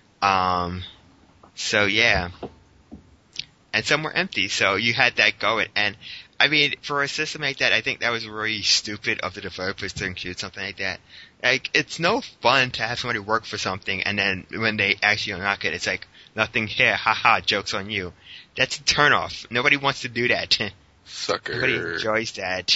So yeah. And some were empty, so you had that going. And, I mean, for a system like that, I think that was really stupid of the developers to include something like that. Like, it's no fun to have somebody work for something, and then when they actually unlock it, it's like, nothing here, haha, joke's on you. That's a turnoff. Nobody wants to do that. Sucker. Nobody enjoys that.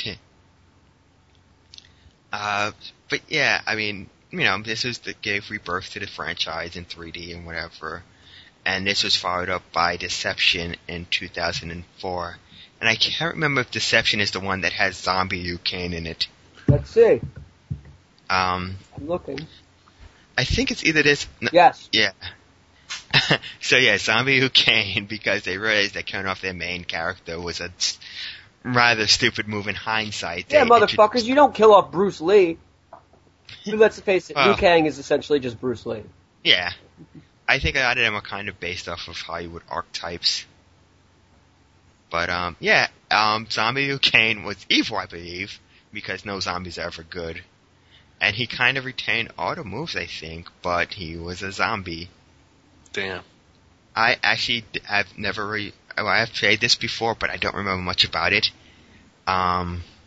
But yeah, I mean, this was that gave rebirth to the franchise in 3D and whatever. And this was followed up by Deception in 2004. And I can't remember if Deception is the one that has Zombie Liu Kang in it. Let's see. I'm looking. I think it's either this. No, yes. Yeah. So yeah, Zombie Liu Kang, because they realized that killing off their main character was a rather stupid move in hindsight. Yeah, motherfuckers, you don't kill off Bruce Lee. Let's face it, Liu Kang is essentially just Bruce Lee. Yeah. I think a lot of them are kind of based off of Hollywood archetypes. But, Zombie Liu Kang was evil, I believe, because no zombies are ever good. And he kind of retained all the moves, I think, but he was a zombie. Damn. I actually have never I've played this before, but I don't remember much about it.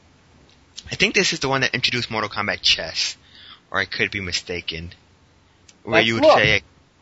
I think this is the one that introduced Mortal Kombat Chess, or I could be mistaken. Where Let's you would look. say,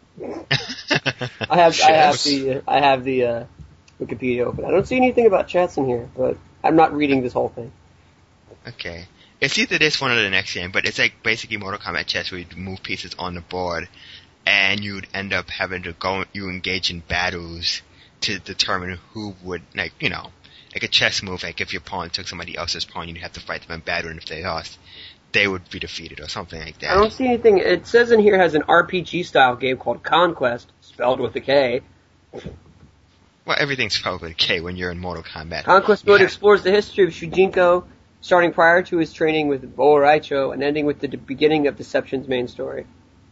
I have the Wikipedia open. I don't see anything about chess in here, but I'm not reading this whole thing. okay, it's either this one or the next game, but it's like basically Mortal Kombat Chess where you move pieces on the board, and you'd end up having to you engage in battles to determine who would, like a chess move, like if your pawn took somebody else's pawn, you'd have to fight them in battle, and if they lost, they would be defeated or something like that. I don't see anything. It says in here it has an RPG style game called Conquest, spelled with a K. Well, everything's spelled with a K when you're in Mortal Kombat. Conquest mode explores the history of Shujinko, starting prior to his training with Bo Raicho and ending with the beginning of Deception's main story.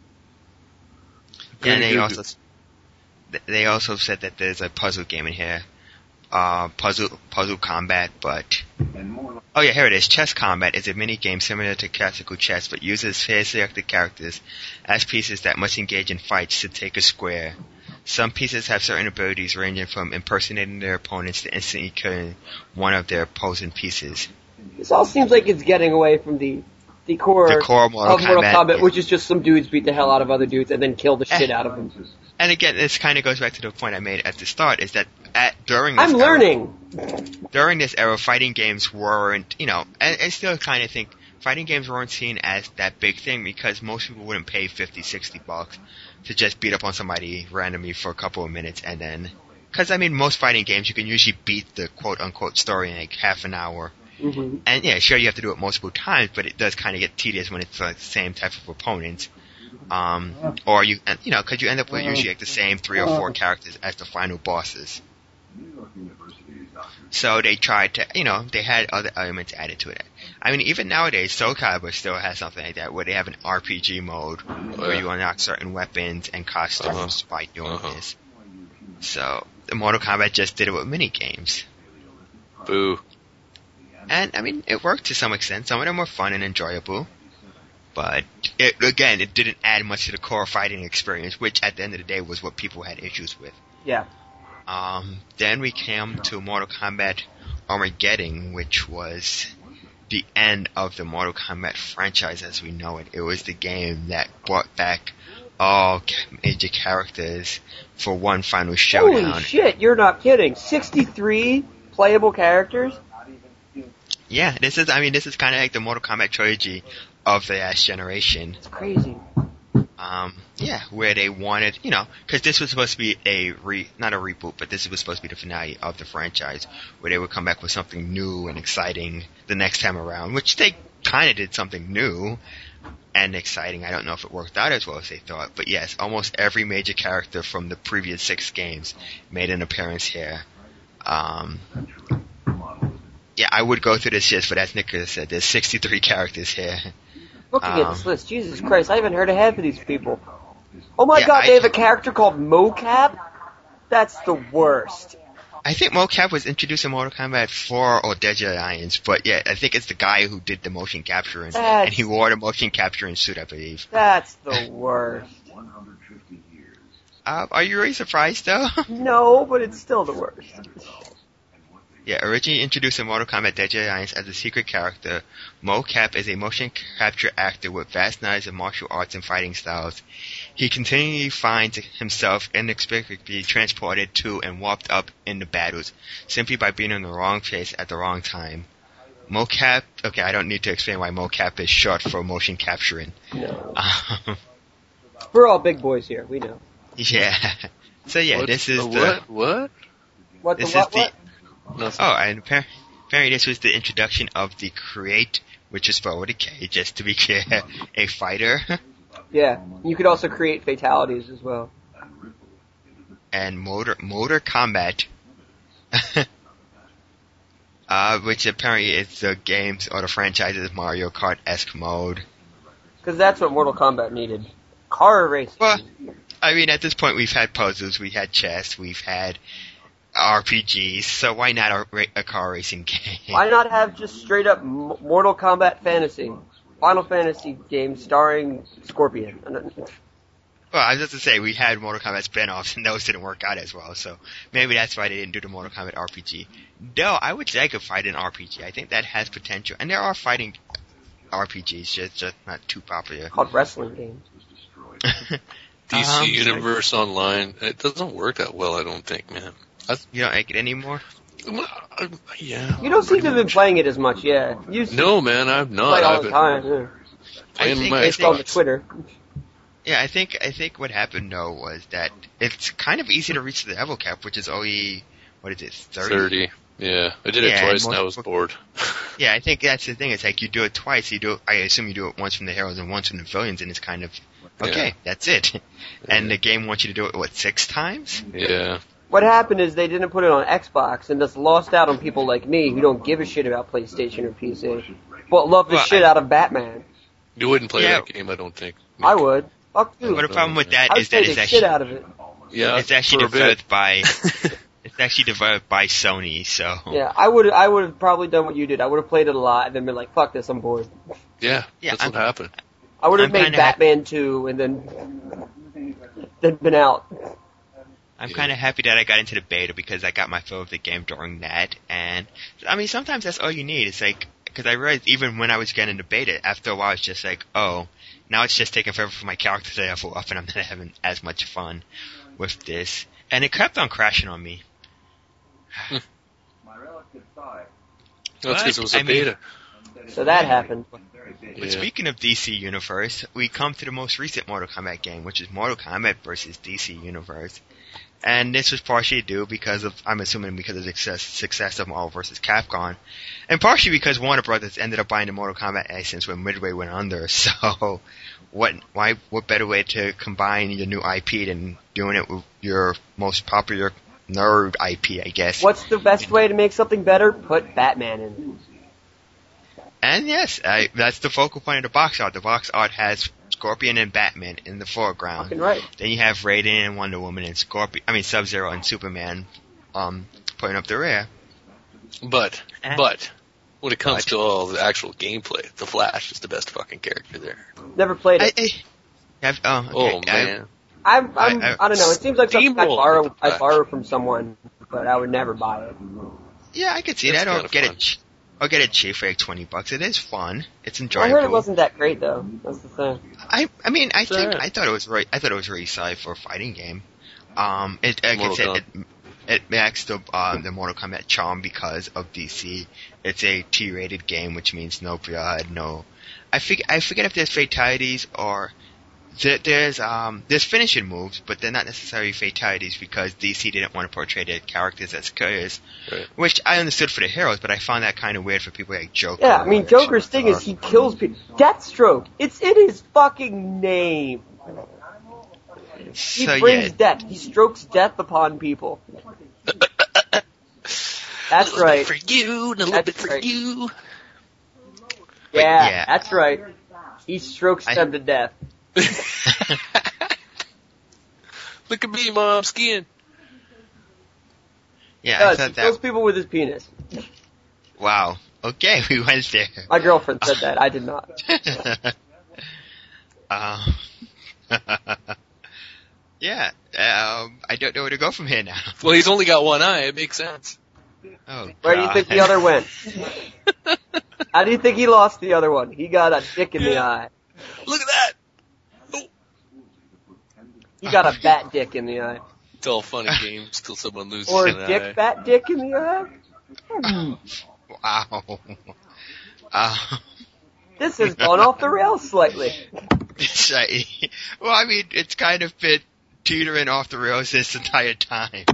And they also said that there's a puzzle game in here. Puzzle Combat, but... Oh yeah, here it is. Chess Combat is a mini-game similar to classical chess, but uses selected characters as pieces that must engage in fights to take a square. Some pieces have certain abilities ranging from impersonating their opponents to instantly killing one of their opposing pieces. This all seems like it's getting away from the core of Mortal Kombat, which is just some dudes beat the hell out of other dudes and then kill the shit out of them. And again, this kind of goes back to the point I made at the start, is that during this era, fighting games weren't, I still kind of think fighting games weren't seen as that big thing because most people wouldn't pay $50-$60 to just beat up on somebody randomly for a couple of minutes and then, because most fighting games you can usually beat the quote-unquote story in like half an hour. Mm-hmm. And yeah, sure you have to do it multiple times, but it does kind of get tedious when it's the same type of opponents. Or because you end up with usually like the same 3 or 4 characters as the final bosses. So they tried to, they had other elements added to it. Even nowadays, Soul Calibur still has something like that, where they have an RPG mode where you unlock certain weapons and costumes by doing this. So, the Mortal Kombat just did it with mini games. Boo. And, it worked to some extent. Some of them were fun and enjoyable. But, it didn't add much to the core fighting experience, which at the end of the day was what people had issues with. Yeah. Then we came to Mortal Kombat Armageddon, which was the end of the Mortal Kombat franchise as we know it. It was the game that brought back all major characters for one final showdown. Holy shit, you're not kidding. 63 playable characters? Yeah, this is kind of like the Mortal Kombat trilogy of the last generation. It's crazy. Where they wanted, because this was supposed to be not a reboot, but this was supposed to be the finale of the franchise, where they would come back with something new and exciting the next time around, which they kind of did something new and exciting. I don't know if it worked out as well as they thought, but yes, almost every major character from the previous 6 games made an appearance here. Yeah, I would go through this list, but as Nicholas said, there's 63 characters here. Looking at this list, Jesus Christ, I haven't heard of half of these people. Oh my god, they have a character called Mocap? That's the worst. I think Mocap was introduced in Mortal Kombat 4 or Dead Alliance, but yeah, I think it's the guy who did the motion capturing, and he wore the motion capturing suit, I believe. That's the worst. Are you really surprised, though? No, but it's still the worst. Yeah, originally introduced in Mortal Kombat Dead Alliance as a secret character, Mocap is a motion capture actor with vast knowledge of martial arts and fighting styles. He continually finds himself inexplicably transported to and warped up into battles, simply by being in the wrong place at the wrong time. Mocap, okay, I don't need to explain why Mocap is short for motion capturing. No. We're all big boys here, we know. Yeah. So yeah, this is the... What? What the what? Nothing. Oh, and apparently this was the introduction of the Create, which is spelled with a K, just to be clear, a fighter. Yeah, you could also create fatalities as well. And Motor Combat, which apparently is the games or the franchise's Mario Kart-esque mode. Because that's what Mortal Kombat needed. Car racing. Well, at this point we've had puzzles, we've had chess, we've had RPGs, so why not a car racing game? Why not have just straight up Mortal Kombat Fantasy? Final Fantasy game starring Scorpion. Well, I was just to say, we had Mortal Kombat spin-offs, and those didn't work out as well, so maybe that's why they didn't do the Mortal Kombat RPG. Though, I would say I could fight an RPG. I think that has potential. And there are fighting RPGs, just not too popular. Called wrestling games. DC Universe Online, it doesn't work that well, I don't think, man. You don't like it anymore? Yeah. You don't seem to have been playing it as much, yeah. No, man, I've not. Play all the time, yeah. Playing my Based on the Twitter. Yeah, I think what happened though was that it's kind of easy to reach the level cap, which is only, what is it, 30? Yeah, I did it twice and I was bored. Yeah, I think that's the thing. It's like you do it twice. I assume you do it once from the heroes and once from the villains, and it's kind of okay. That's it. And the game wants you to do it 6 times? Yeah. What happened is they didn't put it on Xbox and just lost out on people like me who don't give a shit about PlayStation or PC, but love the shit out of Batman. You wouldn't play that game, I don't think. I would. Fuck you. But the problem with that is that it's shit out of it. Yeah, it's actually developed by Sony, so. Yeah, I would have probably done what you did. I would have played it a lot and then been like, fuck this, I'm bored. Yeah, that's what happened. I would have made Batman 2 and then been out. I'm kind of happy that I got into the beta because I got my fill of the game during that, and I mean sometimes that's all you need. It's like, because I realized even when I was getting the beta, after a while it's just like, oh, now it's just taking forever for my character to level up, and I'm not having as much fun with this. And it kept on crashing on me. That's because it was a beta. So that happened. But speaking of DC Universe, we come to the most recent Mortal Kombat game, which is Mortal Kombat vs. DC Universe. And this was partially due because of, I'm assuming because of the success of Marvel vs. Capcom. And partially because Warner Brothers ended up buying the Mortal Kombat license when Midway went under. So, what better way to combine your new IP than doing it with your most popular nerd IP, I guess. What's the best way to make something better? Put Batman in. And yes, that's the focal point of the box art. The box art has Scorpion and Batman in the foreground. Fucking right. Then you have Raiden and Wonder Woman and Sub-Zero and Superman, putting up the rear. But, when it comes to all the actual gameplay, the Flash is the best fucking character there. Never played it. Man. I don't know. It seems like something I borrow from someone, but I would never buy it. Yeah, I could see that. I'll get it cheap for like $20. It is fun. It's enjoyable. I heard it wasn't that great though. That's the thing. I thought it was really solid for a fighting game. It lacks the Mortal Kombat charm because of DC. It's a T-rated game, which means no blood, no. I forget if there's fatalities or there's finishing moves, but they're not necessarily fatalities because DC didn't want to portray their characters as killers, right. Which I understood for the heroes, but I found that kind of weird for people like Joker. Yeah, I mean, Joker's thing is he kills people. Deathstroke, it's in his fucking name. He brings death. He strokes death upon people. That's right. For you, a little bit for you. Yeah, that's right. He strokes them to death. Look at me, Mom, skiing. Yeah, I thought he kills people with his penis. Wow. Okay, we went there. My girlfriend said that. I did not. Yeah. I don't know where to go from here now. Well, he's only got one eye. It makes sense. Oh, God. Where do you think the other went? How do you think he lost the other one? He got a dick in the eye. Look at that. He got a bat dick in the eye. It's all fun and games till someone loses or an eye. Or dick bat dick in the eye. Wow. This has gone off the rails slightly. Well, I mean, it's kind of been teetering off the rails this entire time.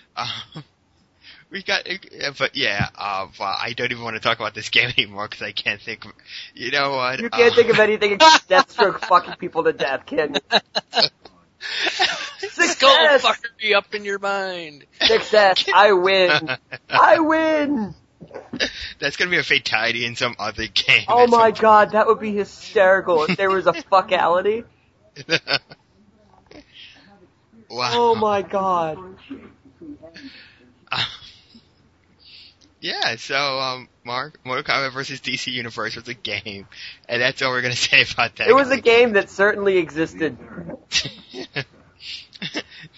I don't even want to talk about this game anymore because I can't think of, you know what? You can't think of anything except Deathstroke fucking people to death, can you? Skull fuckery up in your mind. Success. I win. I win. That's gonna be a fatality in some other game. Oh my God, that would be hysterical if there was a fuckality. Wow. Oh my God. Yeah, so, Mark, Mortal Kombat vs. DC Universe was a game, and that's all we're gonna say about that. It was a game that certainly existed.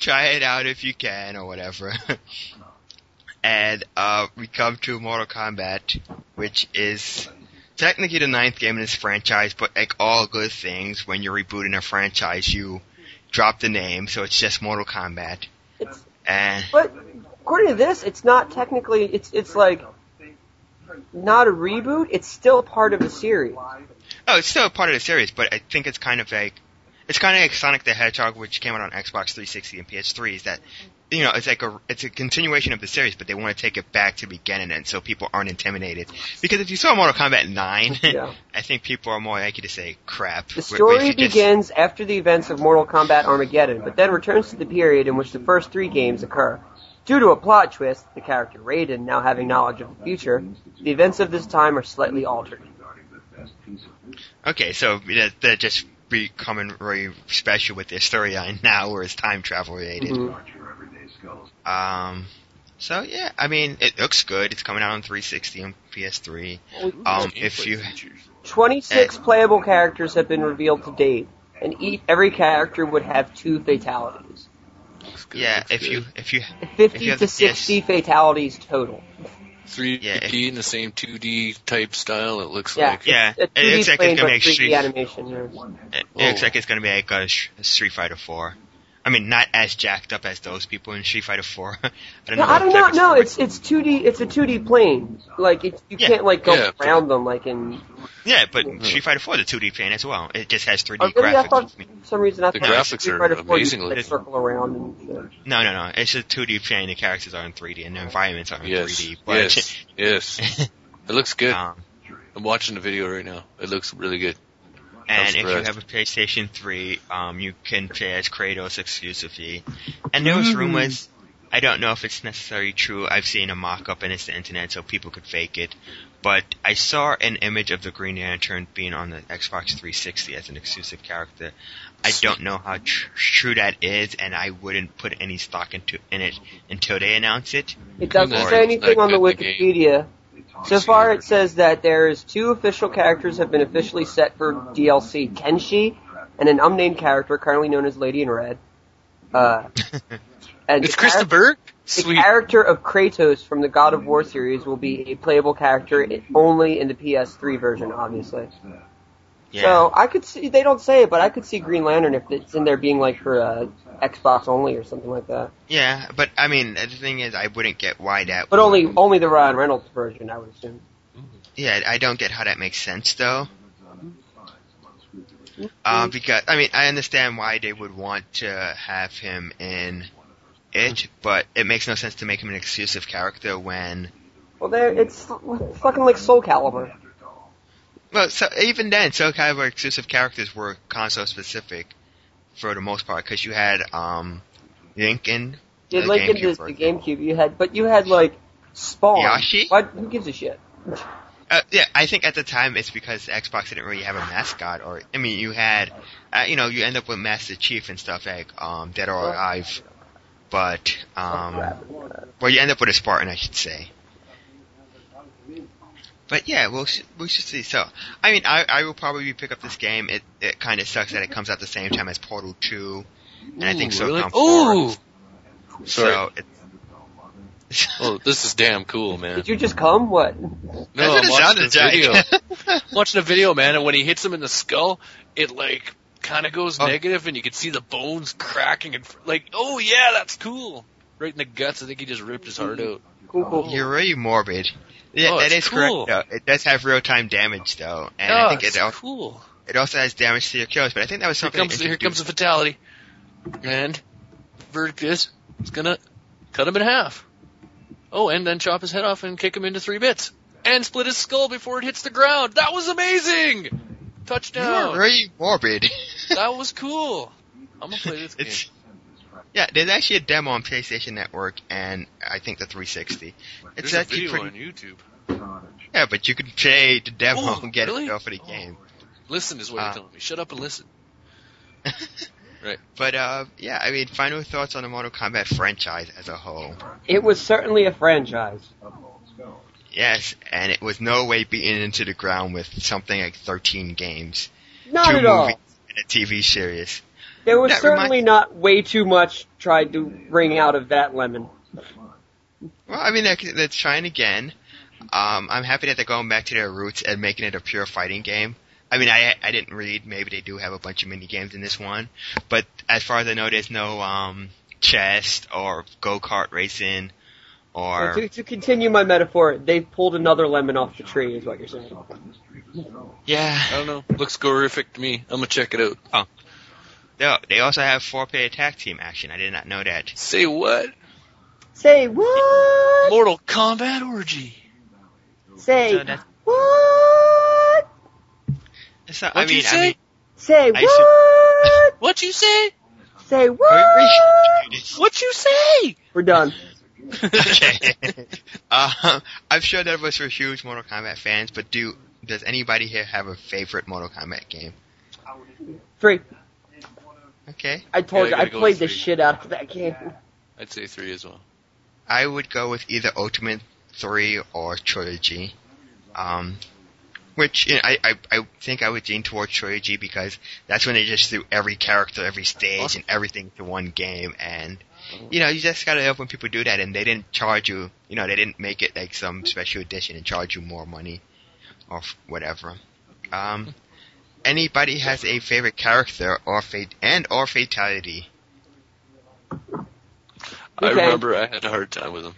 try it out if you can or whatever. And we come to Mortal Kombat, which is technically the 9th game in this franchise, but like all good things, when you're rebooting a franchise, you drop the name, so it's just Mortal Kombat. But according to this, it's not technically, it's like not a reboot, it's still part of the series. Oh, it's still a part of the series, but I think it's kind of like Sonic the Hedgehog, which came out on Xbox 360 and PS3, is that, you know, it's a continuation of the series, but they want to take it back to the beginning, and so people aren't intimidated. Because if you saw Mortal Kombat 9, yeah. I think people are more likely to say crap. The story begins after the events of Mortal Kombat Armageddon, but then returns to the period in which the first 3 games occur. Due to a plot twist, the character Raiden now having knowledge of the future, the events of this time are slightly altered. Okay, so they're just becoming very special with their storyline now, where it's time travel related. Mm-hmm. So yeah, I mean, it looks good. It's coming out on 360 and PS3. If you 26 playable characters have been revealed to date, and every character would have 2 fatalities. Yeah, if you 50 to 60 fatalities total. 3D in the same 2D type style, it looks like. Like. Yeah, it looks like it's going to be 3D animation. Yeah. It looks like it's going to be like a Street Fighter 4. I mean, not as jacked up as those people in Street Fighter 4. I don't know. No, it's 2D. It's a 2D plane. Like you can't like go around them like in. Yeah, but Street Fighter 4 is a 2D plane as well. It just has 3D really? graphics. I thought, for some reason, I the thought graphics Street are Fighter 4 amazingly. Like, circle around and shit. No. It's a 2D plane. The characters are in 3D and the environments are in 3D. But yes. It looks good. I'm watching the video right now. It looks really good. And if you have a PlayStation 3, you can play as Kratos exclusively. And there was rumors, I don't know if it's necessarily true, I've seen a mock-up and it's the internet so people could fake it, but I saw an image of the Green Lantern being on the Xbox 360 as an exclusive character. I don't know how true that is, and I wouldn't put any stock in it until they announce it. It doesn't say anything on the Wikipedia. So far, it says that there's 2 official characters have been officially set for DLC: Kenshi and an unnamed character currently known as Lady in Red. And it's Krista Berg? The character of Kratos from the God of War series will be a playable character only in the PS3 version, obviously. Yeah. So I could see, they don't say it, but I could see Green Lantern if it's in there being like for Xbox only or something like that. Yeah, but I mean, the thing is, I wouldn't get why that. But only the Ryan Reynolds version, I would assume. Yeah, I don't get how that makes sense though. Because I mean, I understand why they would want to have him in it, but it makes no sense to make him an exclusive character when. Well, it's fucking like Soul Calibur. Well, so even then, Soul Calibur exclusive characters were console specific for the most part, because you had Lincoln. Yeah, Lincoln is the GameCube. You had like Spawn. Yoshi? Who gives a shit? Yeah, I think at the time it's because Xbox didn't really have a mascot, or I mean, you had, you end up with Master Chief and stuff like Dead or Alive, but well, you end up with a Spartan, I should say. But yeah, we should see. So, I mean, I will probably pick up this game. It kind of sucks that it comes out the same time as Portal 2, and I think SOCOM 4. Sorry. Oh, this is damn cool, man. Did you just come? What? No, I'm watching the video. Watching a video, man, and when he hits him in the skull, it like kind of goes negative, and you can see the bones cracking, and like, oh yeah, that's cool. Right in the guts. I think he just ripped his heart out. Cool. You're really morbid. Yeah, that is cool. correct, though. It does have real-time damage, though. And I think cool. It also has damage to your kills, but I think that was something... Here comes the fatality. And verdict is, it's gonna cut him in half. Oh, and then chop his head off and kick him into 3 bits. And split his skull before it hits the ground. That was amazing! Touchdown. You're really morbid. That was cool. I'm gonna play this game. Yeah, there's actually a demo on PlayStation Network and I think the 360. It's There's actually a video on YouTube. Yeah, but you can play the demo and get it off of the game. Listen is what you're telling me. Shut up and listen. Right. But, yeah, I mean, final thoughts on the Mortal Kombat franchise as a whole. It was certainly a franchise. Yes, and it was no way beaten into the ground with something like 13 games. Not at all. 2 movies and a TV series. There was That certainly not way too much tried to wring out of that lemon. Well, I mean, they're trying again. I'm happy that they're going back to their roots and making it a pure fighting game. I mean, I didn't read. Maybe they do have a bunch of mini games in this one, but as far as I know, there's no chess or go-kart racing or. To continue my metaphor, they've pulled another lemon off the tree, is what you're saying. Yeah. I don't know. Looks horrific to me. I'm gonna check it out. Oh. No, they also have 4-player tag team action. I did not know that. Say what? Say what? Mortal Kombat Orgy. Say So that's- what? So, What'd you say? Say I what? What'd you say? Say what? What'd you say? We're done. Okay. I'm sure none of us are huge Mortal Kombat fans, but does anybody here have a favorite Mortal Kombat game? 3. Okay. I told Yeah, you, I I gotta go played with the 3. shit out of that game. I'd say 3 as well. I would go with either Ultimate 3 or Trilogy. Which, you know, I think I would lean towards Trilogy because that's when they just threw every character, every stage, and everything to one game. And, you know, you just gotta love when people do that. And they didn't charge you, you know, they didn't make it like some special edition and charge you more money or whatever. Anybody has a favorite character or fatality? I Okay. remember I had a hard time with them.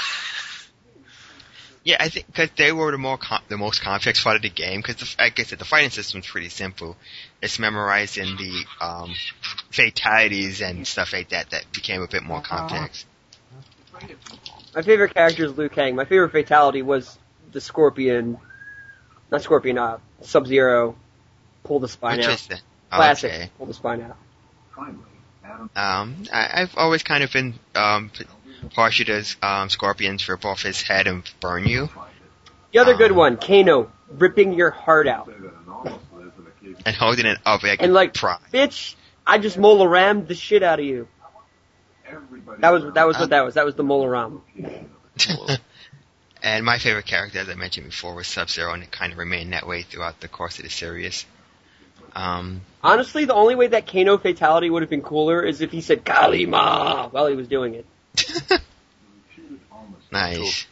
Yeah, I think because they were the most complex part of the game. Because like I said, the fighting system's pretty simple. It's memorizing the fatalities and stuff like that that became a bit more complex. My favorite character is Liu Kang. My favorite fatality was the Scorpion, not Scorpion, Sub-Zero, pull the spine out. Interesting. Classic, Okay. pull the spine out. I've always kind of been partial to Scorpion's rip off his head and burn you. The other good one, Kano, ripping your heart out. And holding it up like And like, pride. bitch, I just Mola rammed the shit out of you. That was what that was. That was the Mola Ram. And my favorite character, as I mentioned before, was Sub-Zero, and it kind of remained that way throughout the course of the series. Honestly, the only way that Kano fatality would have been cooler is if he said Kalima while he was doing it. Nice.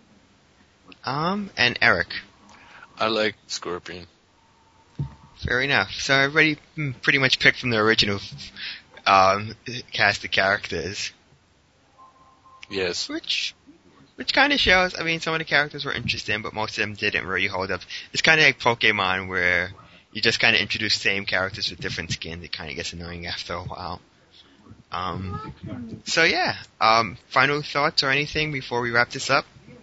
And Eric. I like Scorpion. Fair enough. So everybody pretty much picked from the original cast of characters. Yes. Which kind of shows, I mean, some of the characters were interesting, but most of them didn't really hold up. It's kind of like Pokemon, where you just kind of introduce same characters with different skins. It kind of gets annoying after a while. So yeah, final thoughts or anything before we wrap this up?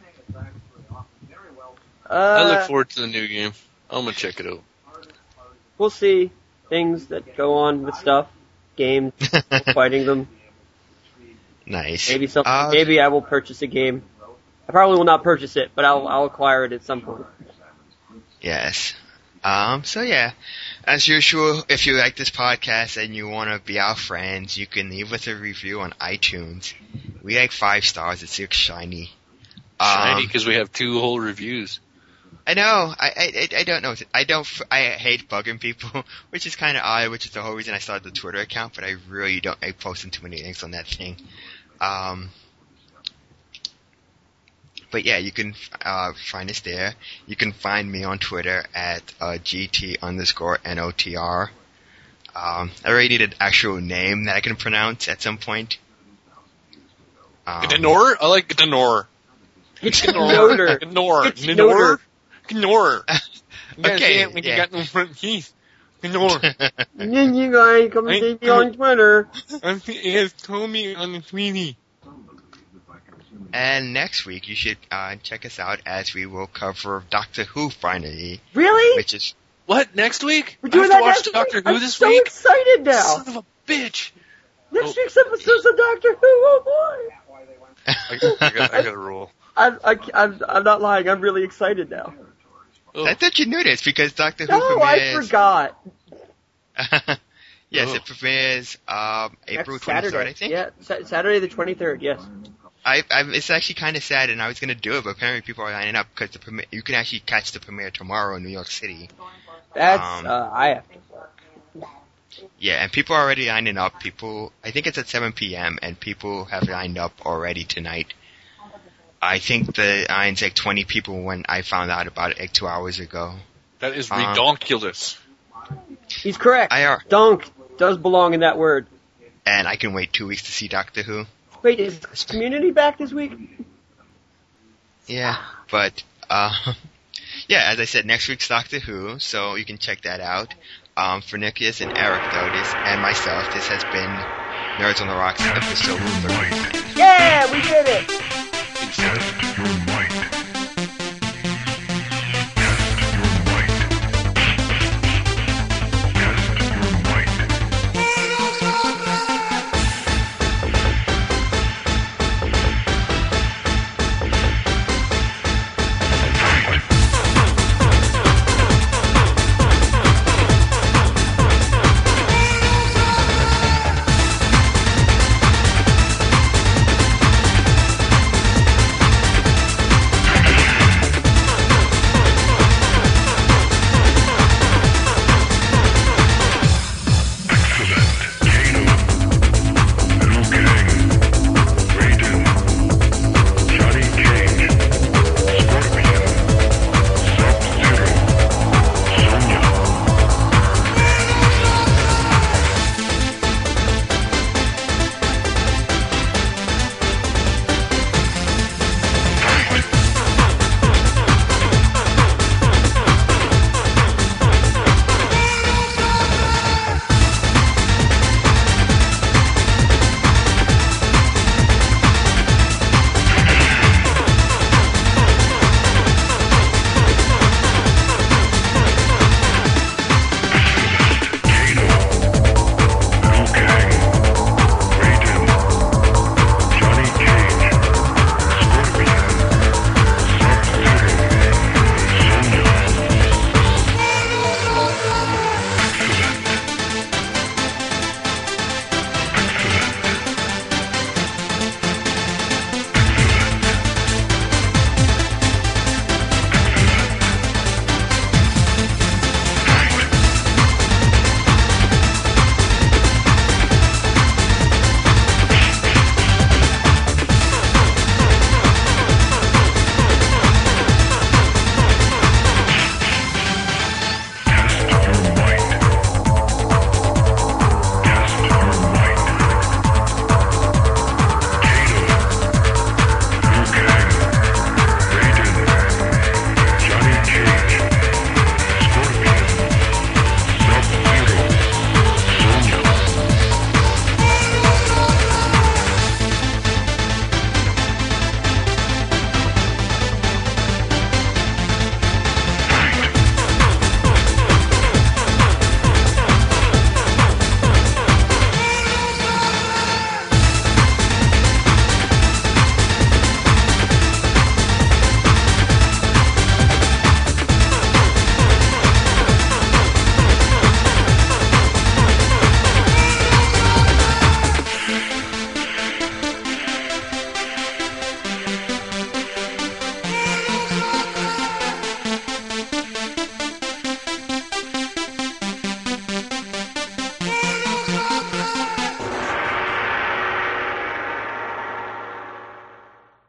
I look forward to the new game. I'm gonna check it out. We'll see things that go on with stuff, games, fighting them. Nice. Maybe maybe I will purchase a game. I probably will not purchase it, but I'll acquire it at some point. Yes. So yeah, as usual, if you like this podcast and you want to be our friends, you can leave us a review on iTunes. We like 5 stars. It looks shiny. Shiny because we have 2 whole reviews. I know. I don't know. I hate bugging people, which is kind of odd, which is the whole reason I started the Twitter account, but I really don't like posting too many links on that thing. But yeah, you can find us there. You can find me on Twitter at GT_NOTR. I already need an actual name that I can pronounce at some point. Gnor? I like Gnor. Gnoder. Gnor. It's Gnor. Gnor. Okay, You yeah. got no front teeth. Gnor. You guys come see me on Twitter. It told me on the tweety. And next week you should check us out as we will cover Doctor Who finally, Really? which is What, next week? We're doing I have that to watch next Doctor week? Who I'm this so week? excited now. Son of a bitch. Next week's episode's of Doctor Who. Oh boy. I gotta roll. I'm not lying. I'm really excited now. Oh. I thought you knew this because Doctor Who No, I premieres. forgot. Yes, Oh. it premieres April Next 23rd, Saturday. I think. Yeah, Saturday the 23rd. Yes. It's actually kind of sad, and I was going to do it, but apparently people are lining up because you can actually catch the premiere tomorrow in New York City. That's I have to work. Yeah, and people are already lining up. I think it's at 7 p.m. and people have lined up already tonight. I think the line's like 20 people when I found out about it like 2 hours ago. That is redonkulous. He's correct. Donk does belong in that word. And I can wait 2 weeks to see Doctor Who. Wait, is Community back this week? Yeah, but, yeah, as I said, next week's Doctor Who, so you can check that out. For Nicholas and Eric, though, and myself, this has been Nerds on the Rocks episode 39. Yeah, we did it! Infinity.